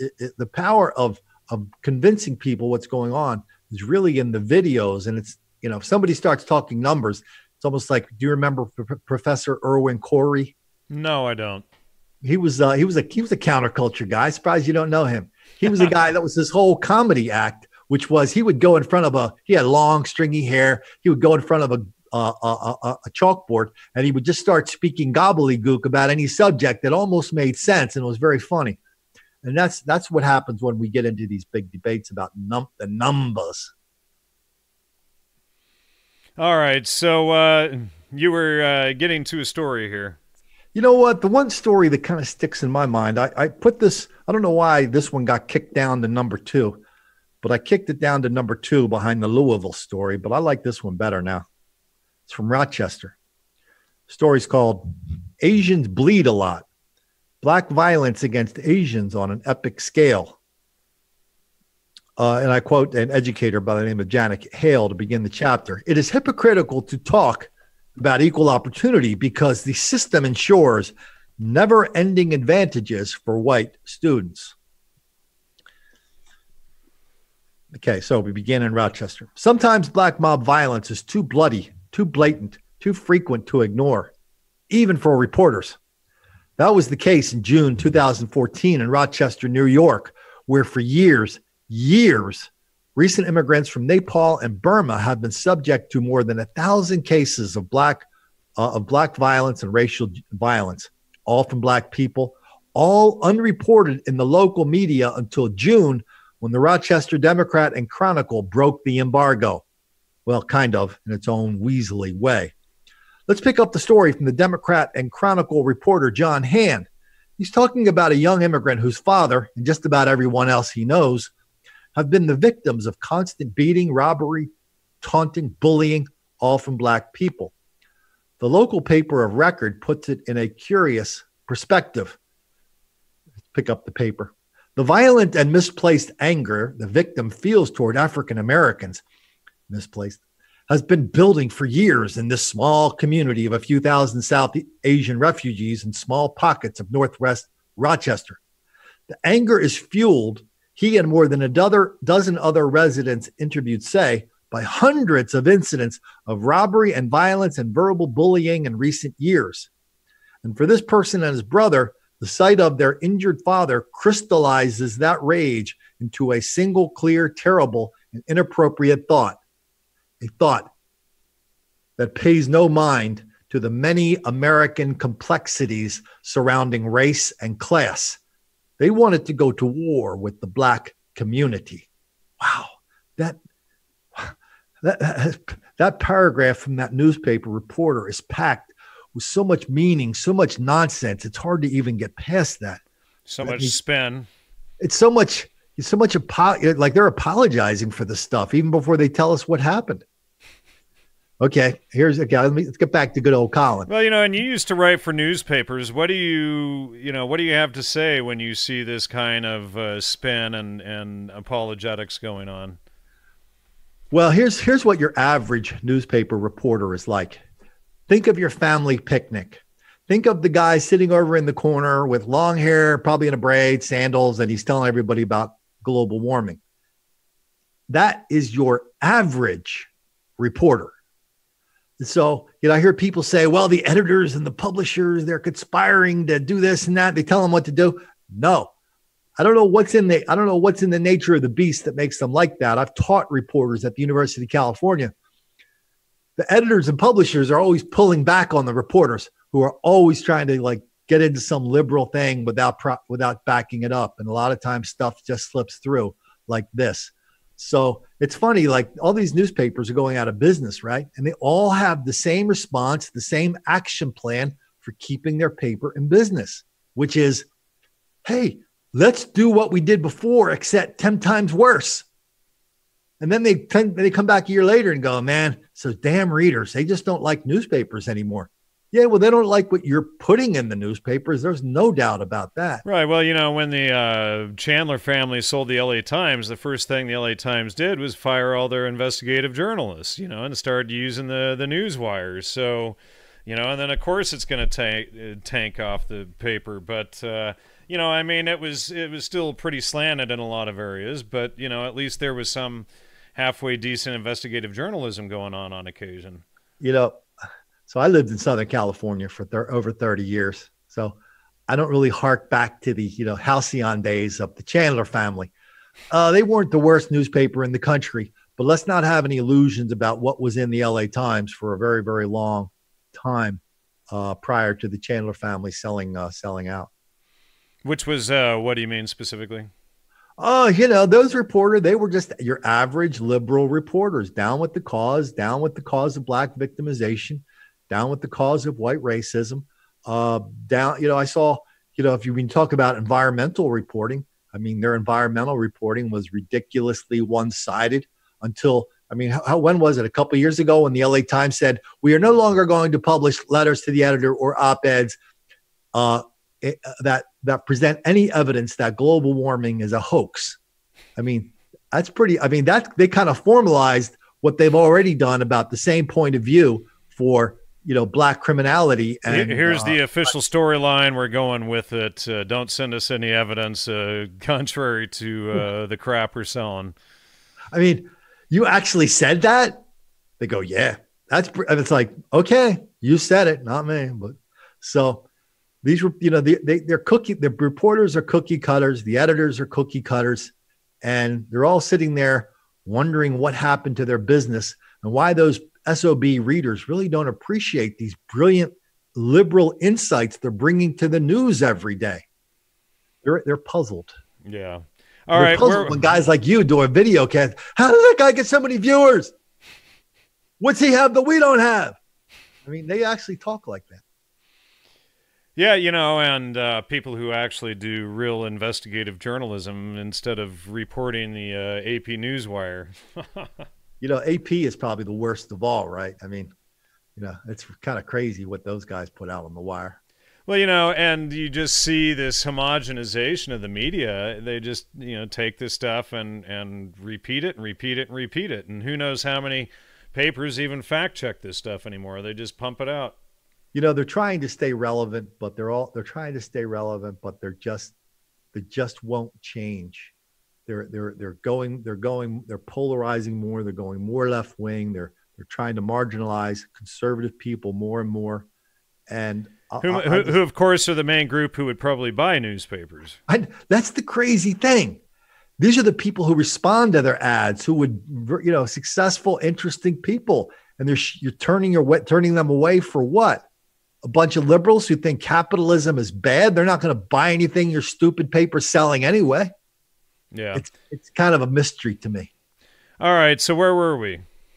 of convincing people what's going on is really in the videos. And it's, if somebody starts talking numbers, it's almost like, do you remember Professor Irwin Corey? No, I don't. He was a counterculture guy. Surprised you don't know him. He was a guy that was this whole comedy act, which was he would go in front of he had long stringy hair. He would go in front of a chalkboard and he would just start speaking gobbledygook about any subject that almost made sense and was very funny. And that's what happens when we get into these big debates about the numbers. All right, so you were getting to a story here. You know what? The one story that kind of sticks in my mind, I put this, I don't know why this one got kicked down to number 2, but I kicked it down to number 2 behind the Louisville story, but I like this one better now. It's from Rochester. The story's called Asians Bleed a Lot. black violence against Asians on an epic scale. And I quote an educator by the name of Janet Hale to begin the chapter. It is hypocritical to talk about equal opportunity because the system ensures never-ending advantages for white students. Okay, so we begin in Rochester. Sometimes black mob violence is too bloody, too blatant, too frequent to ignore, even for reporters. That was the case in June 2014 in Rochester, New York, where for years, recent immigrants from Nepal and Burma have been subject to more than 1,000 cases of black violence and racial violence, all from black people, all unreported in the local media until June, when the Rochester Democrat and Chronicle broke the embargo. Well, kind of, in its own weaselly way. Let's pick up the story from the Democrat and Chronicle reporter John Hand. He's talking about a young immigrant whose father, and just about everyone else he knows, have been the victims of constant beating, robbery, taunting, bullying, all from black people. The local paper of record puts it in a curious perspective. Let's pick up the paper. The violent and misplaced anger the victim feels toward African Americans, misplaced, has been building for years in this small community of a few thousand South Asian refugees in small pockets of Northwest Rochester. The anger is fueled, he and more than a dozen other residents interviewed say, by hundreds of incidents of robbery and violence and verbal bullying in recent years. And for this person and his brother, the sight of their injured father crystallizes that rage into a single, clear, terrible, and inappropriate thought. A thought that pays no mind to the many American complexities surrounding race and class. They wanted to go to war with the black community. Wow, that paragraph from that newspaper reporter is packed with so much meaning, so much nonsense. It's hard to even get past that. So much spin. It's so much like they're apologizing for the stuff even before they tell us what happened. Okay, let's get back to good old Colin. Well, and you used to write for newspapers. What do you have to say when you see this kind of spin and apologetics going on? Well, here's what your average newspaper reporter is like. Think of your family picnic. Think of the guy sitting over in the corner with long hair, probably in a braid, sandals, and he's telling everybody about global warming. That is your average reporter. So, I hear people say, well, the editors and the publishers, they're conspiring to do this and that. They tell them what to do. No, I don't know what's in the nature of the beast that makes them like that. I've taught reporters at the University of California. The editors and publishers are always pulling back on the reporters who are always trying to get into some liberal thing without backing it up. And a lot of times stuff just slips through like this. So it's funny, all these newspapers are going out of business, right? And they all have the same response, the same action plan for keeping their paper in business, which is, hey, let's do what we did before, except 10 times worse. And then they come back a year later and go, man, so damn readers, they just don't like newspapers anymore. Yeah, well, they don't like what you're putting in the newspapers. There's no doubt about that. Right. Well, when the Chandler family sold the LA Times, the first thing the LA Times did was fire all their investigative journalists, and started using the news wires. So, and then, of course, it's going to tank off the paper. But, it was still pretty slanted in a lot of areas. But, at least there was some halfway decent investigative journalism going on occasion. So I lived in Southern California for over 30 years. So I don't really hark back to the, halcyon days of the Chandler family. They weren't the worst newspaper in the country, but let's not have any illusions about what was in the LA Times for a very, very long time prior to the Chandler family selling out. Which was, what do you mean specifically? Those reporters, they were just your average liberal reporters, down with the cause of black victimization, down with the cause of white racism, I saw, if you can talk about environmental reporting, their environmental reporting was ridiculously one-sided until, when was it? A couple of years ago when the LA Times said, we are no longer going to publish letters to the editor or op-eds that present any evidence that global warming is a hoax. I mean, that's pretty. I mean, that they kind of formalized what they've already done about the same point of view for black criminality. And here's the official storyline. We're going with it. Don't send us any evidence contrary to the crap we're selling. I mean, you actually said that? They go, yeah. It's like, okay, you said it, not me. But so these were, the reporters are cookie cutters, the editors are cookie cutters, and they're all sitting there wondering what happened to their business and why those SOB readers really don't appreciate these brilliant liberal insights they're bringing to the news every day. They're puzzled. Yeah. All right. When guys like you do a video cast, how does that guy get so many viewers? What's he have that we don't have? I mean, they actually talk like that. Yeah, and people who actually do real investigative journalism instead of reporting the AP Newswire. AP is probably the worst of all, right? I mean, it's kind of crazy what those guys put out on the wire. Well, and you just see this homogenization of the media. They just, take this stuff and repeat it and repeat it and repeat it. And who knows how many papers even fact check this stuff anymore. They just pump it out. They're trying to stay relevant, but they just won't change. They're polarizing more. They're going more left wing. They're trying to marginalize conservative people more and more. And who of course are the main group who would probably buy newspapers. That's the crazy thing. These are the people who respond to their ads, who would, successful, interesting people. And you're turning them away for what? A bunch of liberals who think capitalism is bad. They're not going to buy anything your stupid paper's selling anyway. Yeah. It's kind of a mystery to me. All right. So where were we?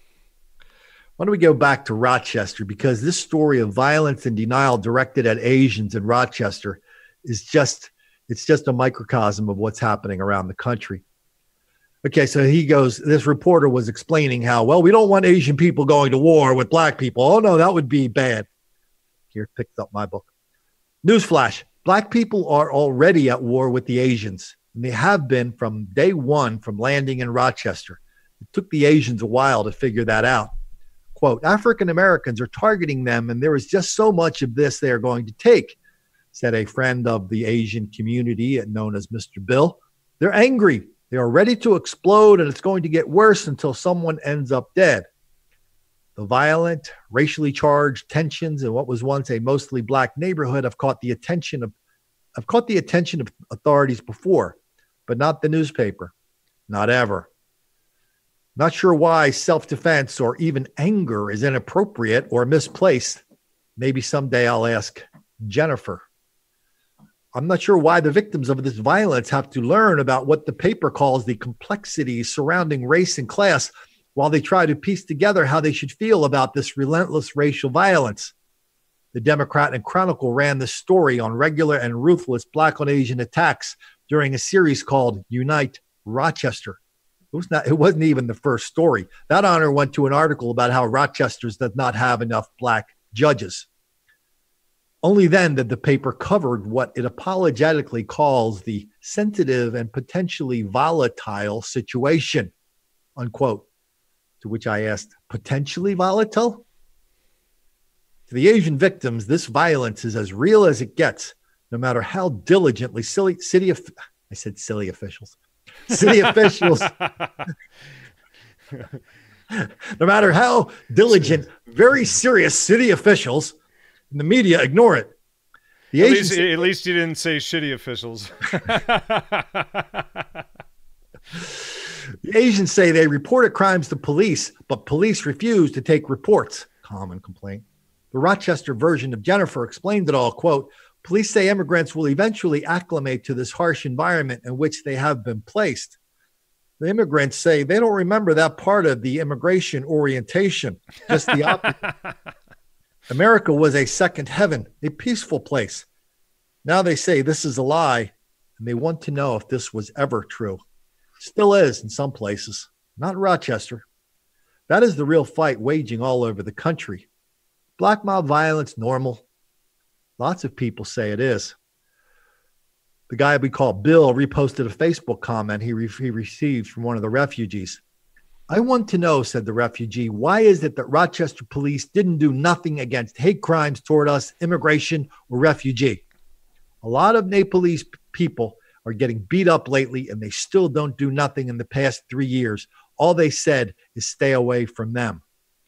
Why don't we go back to Rochester? Because this story of violence and denial directed at Asians in Rochester is just a microcosm of what's happening around the country. Okay, so this reporter was explaining how, well, we don't want Asian people going to war with black people. Oh, no, that would be bad. Here, picked up my book. Newsflash, black people are already at war with the Asians, and they have been from day one from landing in Rochester. It took the Asians a while to figure that out. Quote, African Americans are targeting them, and there is just so much of this they are going to take, said a friend of the Asian community known as Mr. Bill. They're angry. They are ready to explode, and it's going to get worse until someone ends up dead. The violent, racially charged tensions in what was once a mostly black neighborhood have caught the attention of authorities before, but not the newspaper. Not ever. Not sure why self-defense or even anger is inappropriate or misplaced. Maybe someday I'll ask Jennifer. I'm not sure why the victims of this violence have to learn about what the paper calls the complexities surrounding race and class while they try to piece together how they should feel about this relentless racial violence. The Democrat and Chronicle ran this story on regular and ruthless Black on Asian attacks during a series called Unite Rochester. It wasn't even the first story. That honor went to an article about how Rochester does not have enough black judges. Only then did the paper cover what it apologetically calls the sensitive and potentially volatile situation, unquote. To which I asked, potentially volatile? To the Asian victims, this violence is as real as it gets, no matter how diligently city officials, no matter how diligent, very serious city officials in the media ignore it. At least you didn't say shitty officials. The Asians say they reported crimes to police, but police refuse to take reports. Common complaint. The Rochester version of Jennifer explained it all, quote, police say immigrants will eventually acclimate to this harsh environment in which they have been placed. The immigrants say they don't remember that part of the immigration orientation, just the opposite. America was a second heaven, a peaceful place. Now they say this is a lie, and they want to know if this was ever true. Still is in some places, not Rochester. That is the real fight waging all over the country. Black mob violence normal? Lots of people say it is. The guy we call Bill reposted a Facebook comment he received from one of the refugees. I want to know, said the refugee, why is it that Rochester police didn't do nothing against hate crimes toward us, immigration, or refugee? A lot of Nepalese people are getting beat up lately, and they still don't do nothing in the past 3 years. All they said is stay away from them.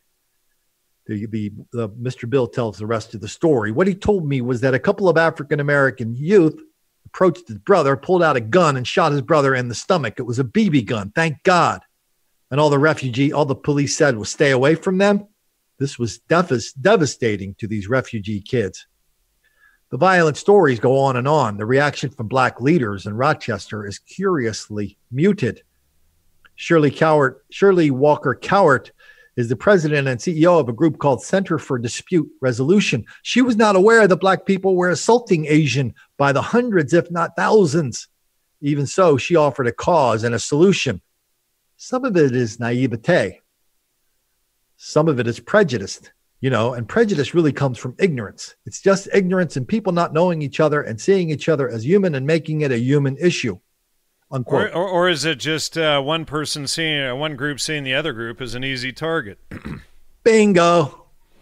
Mr. Bill tells the rest of the story. What he told me was that a couple of African-American youth approached his brother, pulled out a gun, and shot his brother in the stomach. It was a BB gun, thank God. And all the police said was stay away from them. This was devastating to these refugee kids. The violent stories go on and on. The reaction from Black leaders in Rochester is curiously muted. Shirley Walker Cowart is the president and CEO of a group called Center for Dispute Resolution. She was not aware that Black people were assaulting Asian by the hundreds, if not thousands. Even so, she offered a cause and a solution. Some of it is naivete. Some of it is prejudice, and prejudice really comes from ignorance. It's just ignorance and people not knowing each other and seeing each other as human and making it a human issue. Unquote. Or is it just one group seeing the other group as an easy target? Bingo.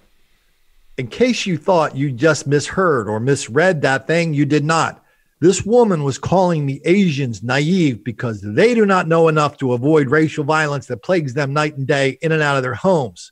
In case you thought you just misheard or misread that thing, you did not. This woman was calling the Asians naive because they do not know enough to avoid racial violence that plagues them night and day in and out of their homes.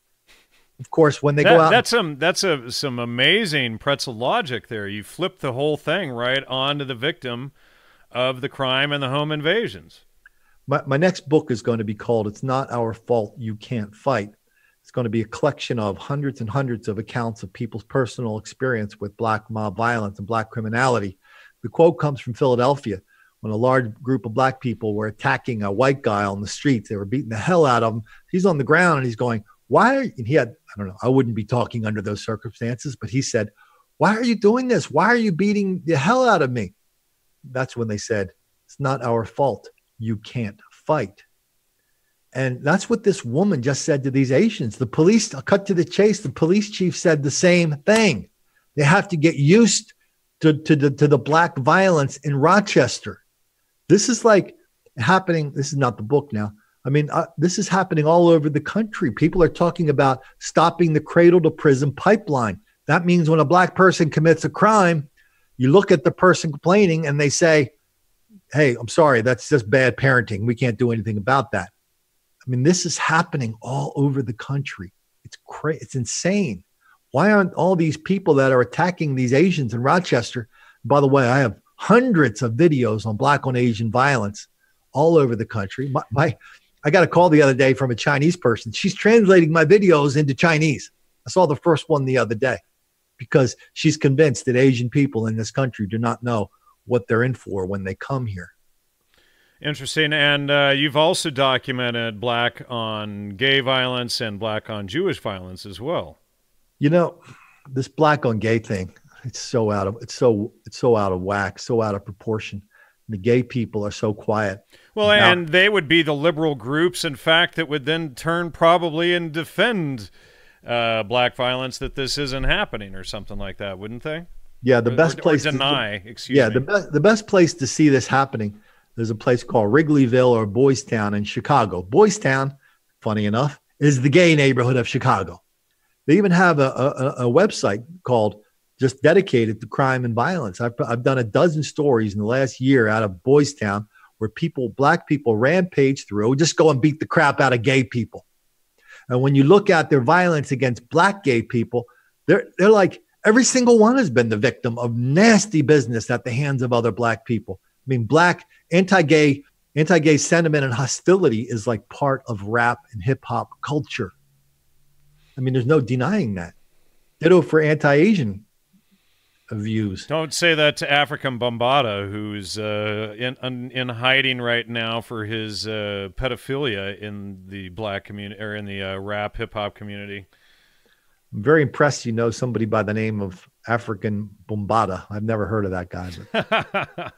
Of course, when they go out, that's some amazing pretzel logic there. You flip the whole thing right onto the victim of the crime and the home invasions. My next book is going to be called "It's Not Our Fault You Can't Fight." It's going to be a collection of hundreds and hundreds of accounts of people's personal experience with Black mob violence and Black criminality. The quote comes from Philadelphia when a large group of Black people were attacking a white guy on the streets. They were beating the hell out of him. He's on the ground and he's going, why? And he had, I don't know, I wouldn't be talking under those circumstances, but he said, why are you doing this? Why are you beating the hell out of me? That's when they said, it's not our fault. You can't fight. And that's what this woman just said to these Asians. The police, cut to the chase, the police chief said the same thing. They have to get used to the Black violence in Rochester. This is like happening. This is not the book now. I mean, this is happening all over the country. People are talking about stopping the cradle to prison pipeline. That means when a Black person commits a crime, you look at the person complaining and they say, hey, I'm sorry, that's just bad parenting. We can't do anything about that. I mean, this is happening all over the country. It's crazy. It's insane. Why aren't all these people that are attacking these Asians in Rochester? By the way, I have hundreds of videos on Black on Asian violence all over the country. I got a call the other day from a Chinese person. She's translating my videos into Chinese. I saw the first one the other day because she's convinced that Asian people in this country do not know what they're in for when they come here. Interesting. And you've also documented Black on gay violence and Black on Jewish violence as well. You know, this Black on gay thing, it's so out of whack, so out of proportion. The gay people are so quiet. Well, now, and they would be the liberal groups, in fact, that would then turn probably and defend Black violence, that this isn't happening or something like that, wouldn't they? Yeah, the best place to deny. Excuse me. The best place to see this happening. There's a place called Wrigleyville or Boys Town in Chicago. Boys Town, funny enough, is the gay neighborhood of Chicago. They even have a website called just dedicated to crime and violence. I've done a dozen stories in the last year out of Boys Town where Black people rampage through, just go and beat the crap out of gay people. And when you look at their violence against Black gay people, they're like, every single one has been the victim of nasty business at the hands of other Black people. I mean, Black anti-gay sentiment and hostility is like part of rap and hip hop culture. I mean, there's no denying that. Ditto for anti-Asian views. Don't say that to African Bambaataa, who's in hiding right now for his pedophilia in the Black community or in the rap hip hop community. I'm very impressed. You know somebody by the name of African Bambaataa. I've never heard of that guy. But.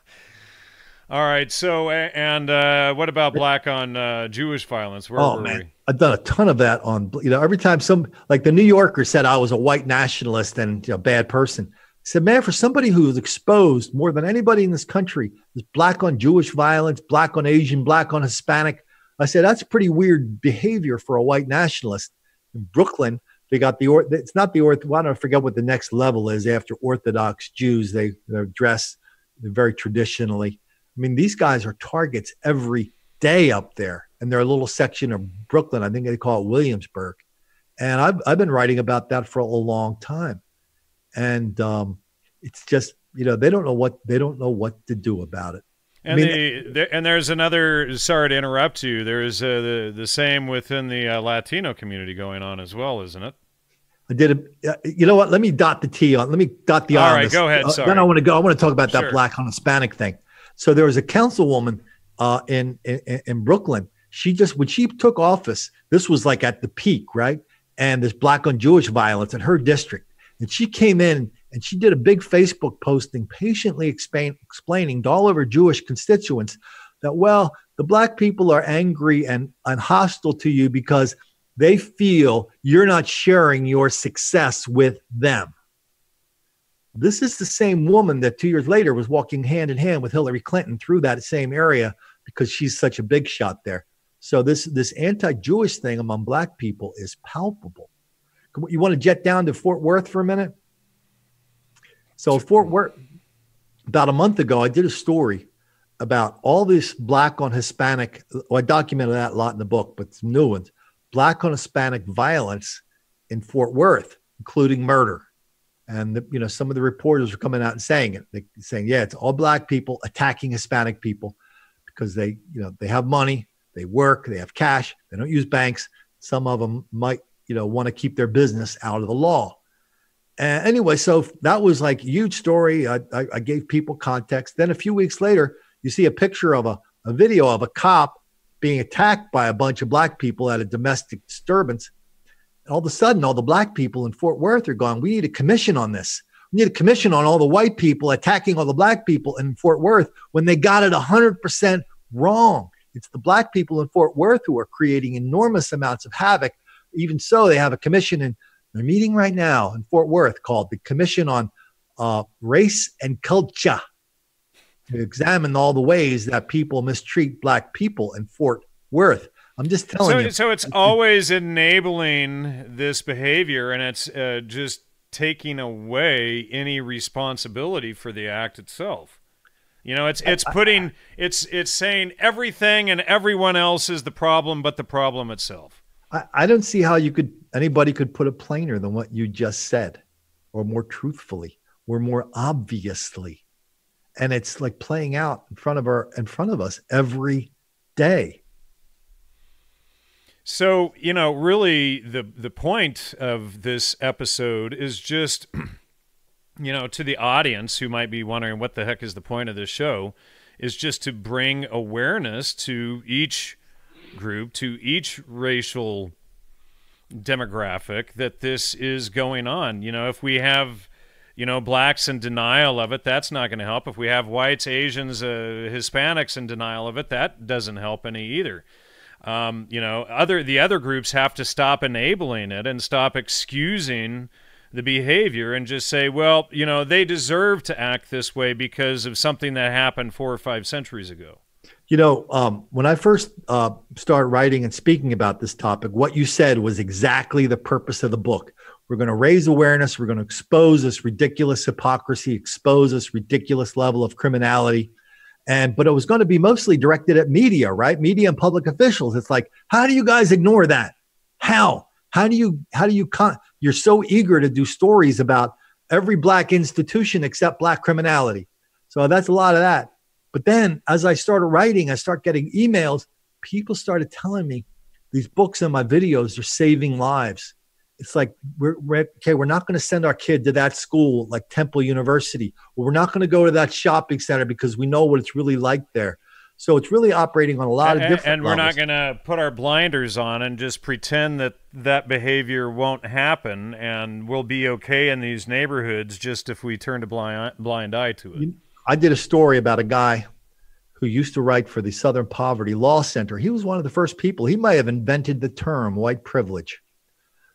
All right. So, and what about Black on Jewish violence? Where were we? I've done a ton of that on, every time like the New Yorker said I was a white nationalist and a bad person. said, man, for somebody who is exposed more than anybody in this country, is black on Jewish violence, black on Asian, black on Hispanic. I said, that's pretty weird behavior for a white nationalist. In Brooklyn, they got it's not the I don't forget what the next level is after Orthodox Jews. They're dressed very traditionally. I mean, these guys are targets every day up there. And they're a little section of Brooklyn. I think they call it Williamsburg. And I've been writing about that for a long time. And it's just, they don't know what to do about it. And and there's another, sorry to interrupt you, there's the same within the Latino community going on as well, isn't it? I did you know what? Let me dot the T on. Let me dot the I. All right, go ahead. Sorry. Then I want to talk about that black on Hispanic thing. So there was a councilwoman in Brooklyn. When she took office, this was like at the peak, right? And there's black on Jewish violence in her district. And she came in and she did a big Facebook posting, patiently explaining to all of her Jewish constituents that, well, the black people are angry and hostile to you because they feel you're not sharing your success with them. This is the same woman that 2 years later was walking hand in hand with Hillary Clinton through that same area because she's such a big shot there. So this anti-Jewish thing among black people is palpable. You want to jet down to Fort Worth for a minute? So Fort Worth, about a month ago, I did a story about all this black on Hispanic. Well, I documented that a lot in the book, but some new ones. Black on Hispanic violence in Fort Worth, including murder. And some of the reporters are coming out and saying it. They're saying, yeah, it's all black people attacking Hispanic people because they have money, they work, they have cash, they don't use banks. Some of them might, want to keep their business out of the law. And anyway, so that was like a huge story. I gave people context. Then a few weeks later, you see a picture of a video of a cop being attacked by a bunch of black people at a domestic disturbance. And all of a sudden, all the black people in Fort Worth are going, we need a commission on this. We need a commission on all the white people attacking all the black people in Fort Worth when they got it 100% wrong. It's the black people in Fort Worth who are creating enormous amounts of havoc. Even so, they have a commission in they're meeting right now in Fort Worth called the Commission on Race and Culture to examine all the ways that people mistreat black people in Fort Worth. I'm just telling you. So it's always enabling this behavior, and it's just taking away any responsibility for the act itself. It's saying everything and everyone else is the problem, but the problem itself. I don't see how anybody could put it plainer than what you just said, or more truthfully, or more obviously. And it's like playing out in front of us every day. So, really the point of this episode is just, to the audience who might be wondering what the heck is the point of this show, is just to bring awareness to each group, to each racial demographic that this is going on. If we have, blacks in denial of it, that's not going to help. If we have whites, Asians, Hispanics in denial of it, that doesn't help any either. The other groups have to stop enabling it and stop excusing the behavior and just say, well, they deserve to act this way because of something that happened 4 or 5 centuries ago. When I first started writing and speaking about this topic, what you said was exactly the purpose of the book. We're going to raise awareness. We're going to expose this ridiculous hypocrisy, expose this ridiculous level of criminality. But it was going to be mostly directed at media, right? Media and public officials. It's like, how do you guys ignore that? How do you're so eager to do stories about every black institution except black criminality. So that's a lot of that. But then as I started writing, I start getting emails. People started telling me these books and my videos are saving lives. It's like, we're not going to send our kid to that school like Temple University, or we're not going to go to that shopping center because we know what it's really like there. So it's really operating on a lot of different and we're levels. not going to put our blinders on and just pretend that behavior won't happen and we'll be okay in these neighborhoods just if we turn a blind eye to it. I did a story about a guy who used to write for the Southern Poverty Law Center. He was one of the first people. He might have invented the term white privilege.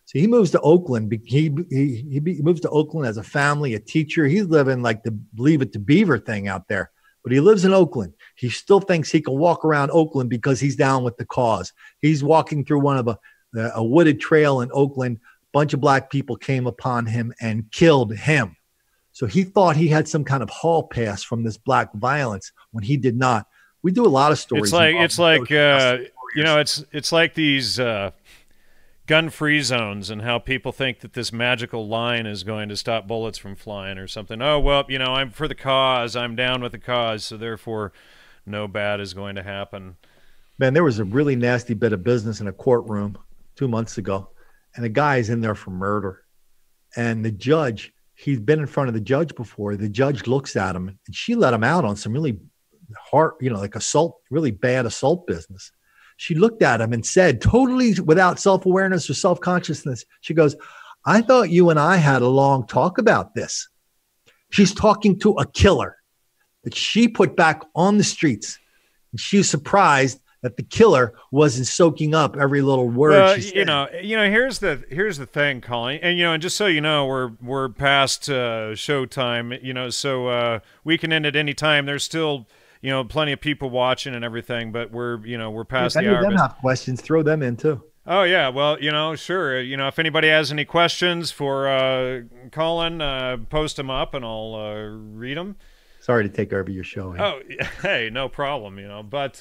So he moves to Oakland. He moves to Oakland as a family, a teacher. He's living like the Leave It to Beaver thing out there, but he lives in Oakland. He still thinks he can walk around Oakland because he's down with the cause. He's walking through one of a wooded trail in Oakland. A bunch of black people came upon him and killed him. So he thought he had some kind of hall pass from this black violence when he did not. We do a lot of stories. It's like it's like these gun-free zones and how people think that this magical line is going to stop bullets from flying or something. Oh, well, I'm for the cause. I'm down with the cause, so therefore no bad is going to happen. Man, there was a really nasty bit of business in a courtroom 2 months ago, and a guy is in there for murder. And the judge, he's been in front of the judge before. The judge looks at him, and she let him out on some really hard, like assault, really bad assault business. She looked at him and said, totally without self-awareness or self-consciousness, she goes, I thought you and I had a long talk about this. She's talking to a killer that she put back on the streets. And she was surprised that the killer wasn't soaking up every little word she said. Here's the thing, Colin, and just so you know, we're past showtime, so we can end at any time. There's still plenty of people watching and everything, but we're past the hour. If any of them have questions, throw them in too. Oh yeah, well, sure. If anybody has any questions for Colin, post them up and I'll read them. Sorry to take over your show. Oh, hey, no problem. But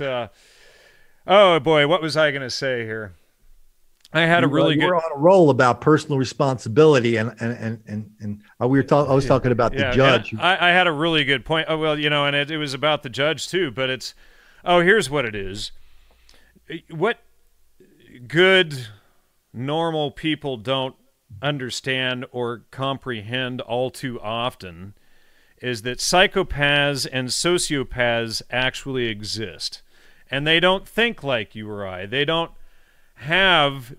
oh boy, what was I going to say here? I had a really good. We're on a roll about personal responsibility, and I was talking about the judge. I had a really good point. Oh well, and it was about the judge too. But here's what it is. What good, normal people don't understand or comprehend all too often is that psychopaths and sociopaths actually exist, and they don't think like you or I. They don't have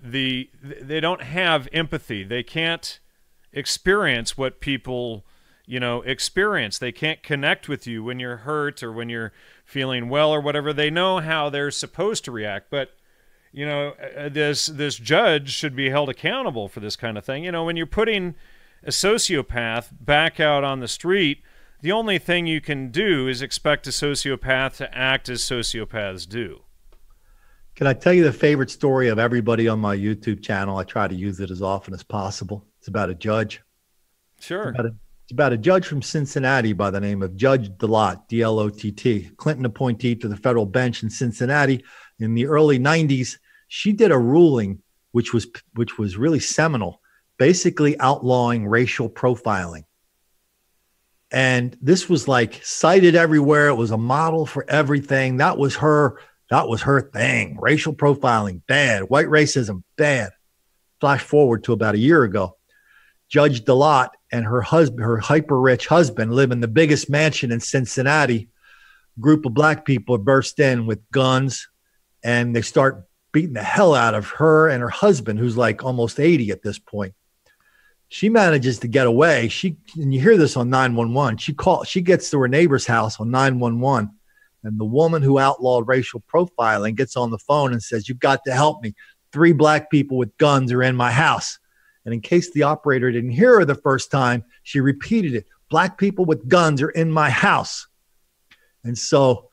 empathy. They can't experience what people experience. They can't connect with you when you're hurt or when you're feeling well or whatever. They know how they're supposed to react, but this judge should be held accountable for this kind of thing. When you're putting a sociopath back out on the street, the only thing you can do is expect a sociopath to act as sociopaths do. Can I tell you the favorite story of everybody on my YouTube channel? I try to use it as often as possible. It's about a judge. Sure. It's about a judge from Cincinnati by the name of Judge DeLotte, D-L-O-T-T, Clinton appointee to the federal bench in Cincinnati in the early 90s. She did a ruling which was really seminal, basically outlawing racial profiling. And this was like cited everywhere. It was a model for everything. That was her thing. Racial profiling, bad. White racism, bad. Flash forward to about a year ago. Judge DeLotte and her hyper-rich husband, live in the biggest mansion in Cincinnati. A group of black people burst in with guns, and they start beating the hell out of her and her husband, who's like almost 80 at this point. She manages to get away. And you hear this on 911. She gets to her neighbor's house on 911. And the woman who outlawed racial profiling gets on the phone and says, "You've got to help me. 3 black people with guns are in my house." And in case the operator didn't hear her the first time, she repeated it. "Black people with guns are in my house." And so,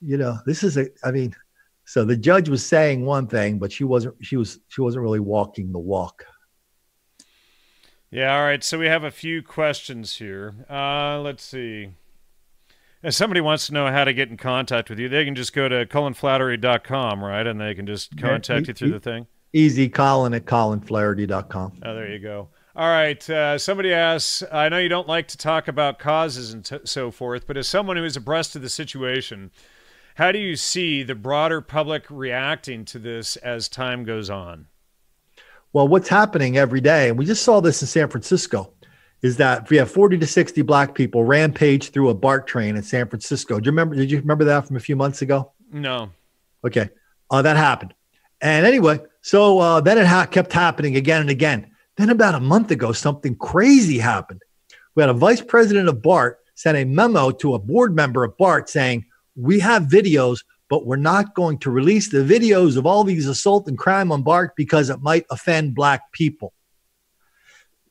so the judge was saying one thing, but she wasn't really walking the walk. Yeah. All right. So we have a few questions here. Let's see. If somebody wants to know how to get in contact with you, they can just go to ColinFlaherty.com, right? And they can just contact you through the thing. Easy, Colin at ColinFlaherty.com. Oh, there you go. All right. Somebody asks, I know you don't like to talk about causes and so forth, but as someone who is abreast of the situation, how do you see the broader public reacting to this as time goes on? Well, what's happening every day, and we just saw this in San Francisco, is that we have 40 to 60 black people rampage through a BART train in San Francisco. Did you remember that from a few months ago? No. Okay. That happened. And anyway, so then it kept happening again and again. Then about a month ago, something crazy happened. We had a vice president of BART sent a memo to a board member of BART saying, "We have videos, but we're not going to release the videos of all these assault and crime on BART because it might offend black people."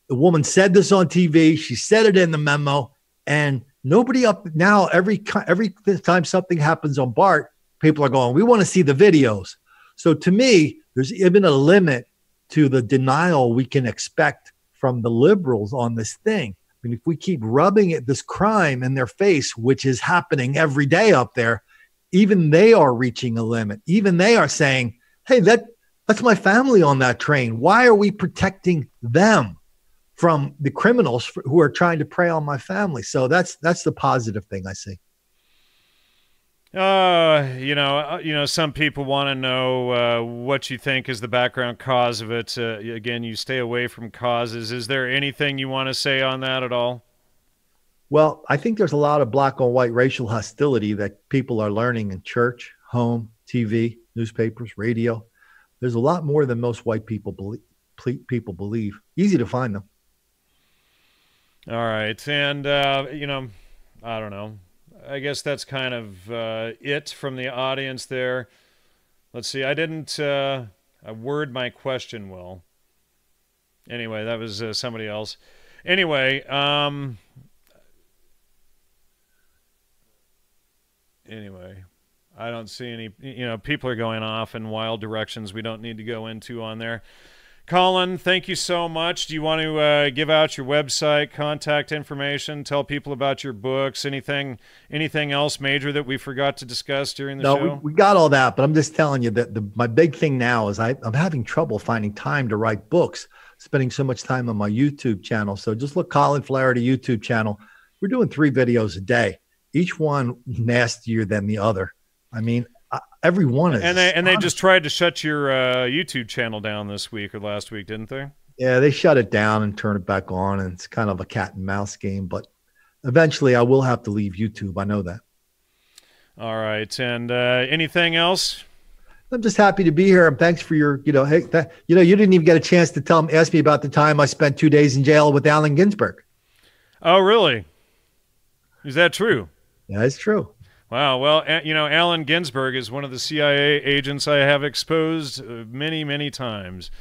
The woman said this on TV. She said it in the memo, and nobody up now. Every time something happens on BART, people are going, "We want to see the videos." So to me, there's even a limit to the denial we can expect from the liberals on this thing. I mean, if we keep rubbing this crime in their face, which is happening every day up there, even they are reaching a limit. Even they are saying, "Hey, that's my family on that train. Why are we protecting them from the criminals who are trying to prey on my family?" So that's the positive thing I see. Some people want to know what you think is the background cause of it. Again, you stay away from causes. Is there anything you want to say on that at all? Well, I think there's a lot of black on white racial hostility that people are learning in church, home, TV, newspapers, radio. There's a lot more than most white people believe. Easy to find them. All right. And, I don't know. I guess that's kind of it from the audience there. Let's see. I didn't word my question well. Anyway, that was somebody else. Anyway, I don't see any, people are going off in wild directions we don't need to go into on there. Colin, thank you so much. Do you want to give out your website, contact information, tell people about your books, anything else major that we forgot to discuss during the show? No, we got all that, but I'm just telling you that my big thing now is I'm having trouble finding time to write books, spending so much time on my YouTube channel. So just look Colin Flaherty YouTube channel. We're doing 3 videos a day, each one nastier than the other. I mean, every one is. And they just tried to shut your YouTube channel down this week or last week, didn't they? Yeah, they shut it down and turn it back on, and it's kind of a cat and mouse game. But eventually, I will have to leave YouTube. I know that. All right, and anything else? I'm just happy to be here, and thanks for your, you didn't even get a chance to ask me about the time I spent 2 days in jail with Allen Ginsberg. Oh, really? Is that true? Yeah, it's true. Wow. Well, Allen Ginsberg is one of the CIA agents I have exposed many, many times.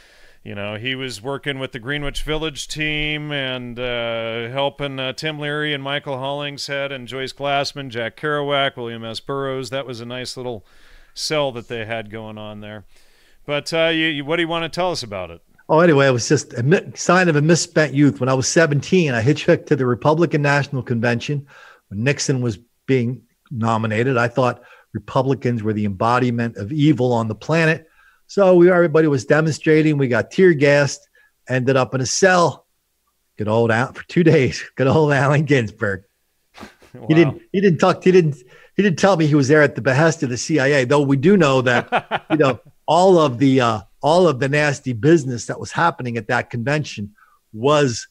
He was working with the Greenwich Village team and helping Tim Leary and Michael Hollingshead and Joyce Glassman, Jack Kerouac, William S. Burroughs. That was a nice little cell that they had going on there. But what do you want to tell us about it? Oh, anyway, it was just a sign of a misspent youth. When I was 17, I hitchhiked to the Republican National Convention when Nixon was being nominated. I thought Republicans were the embodiment of evil on the planet. So everybody was demonstrating. We got tear gassed, ended up in a cell. Good old out for 2 days. Good old Allen Ginsberg. Wow. He didn't tell me he was there at the behest of the CIA, though we do know that, all of the nasty business that was happening at that convention was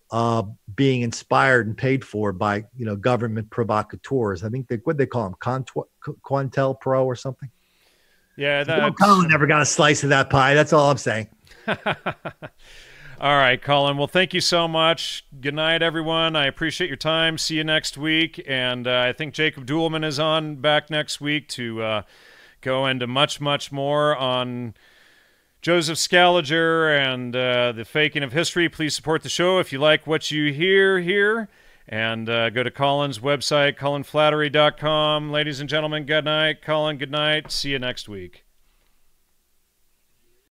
being inspired and paid for by, government provocateurs. I think what they call them, COINTELPRO or something. Yeah. Colin never got a slice of that pie. That's all I'm saying. All right, Colin. Well, thank you so much. Good night, everyone. I appreciate your time. See you next week. And I think Jacob Duelman is on back next week to go into much, much more on Joseph Scaliger and the faking of history. Please support the show if you like what you hear here. And go to Colin's website, colinflattery.com. Ladies and gentlemen, good night. Colin, good night. See you next week.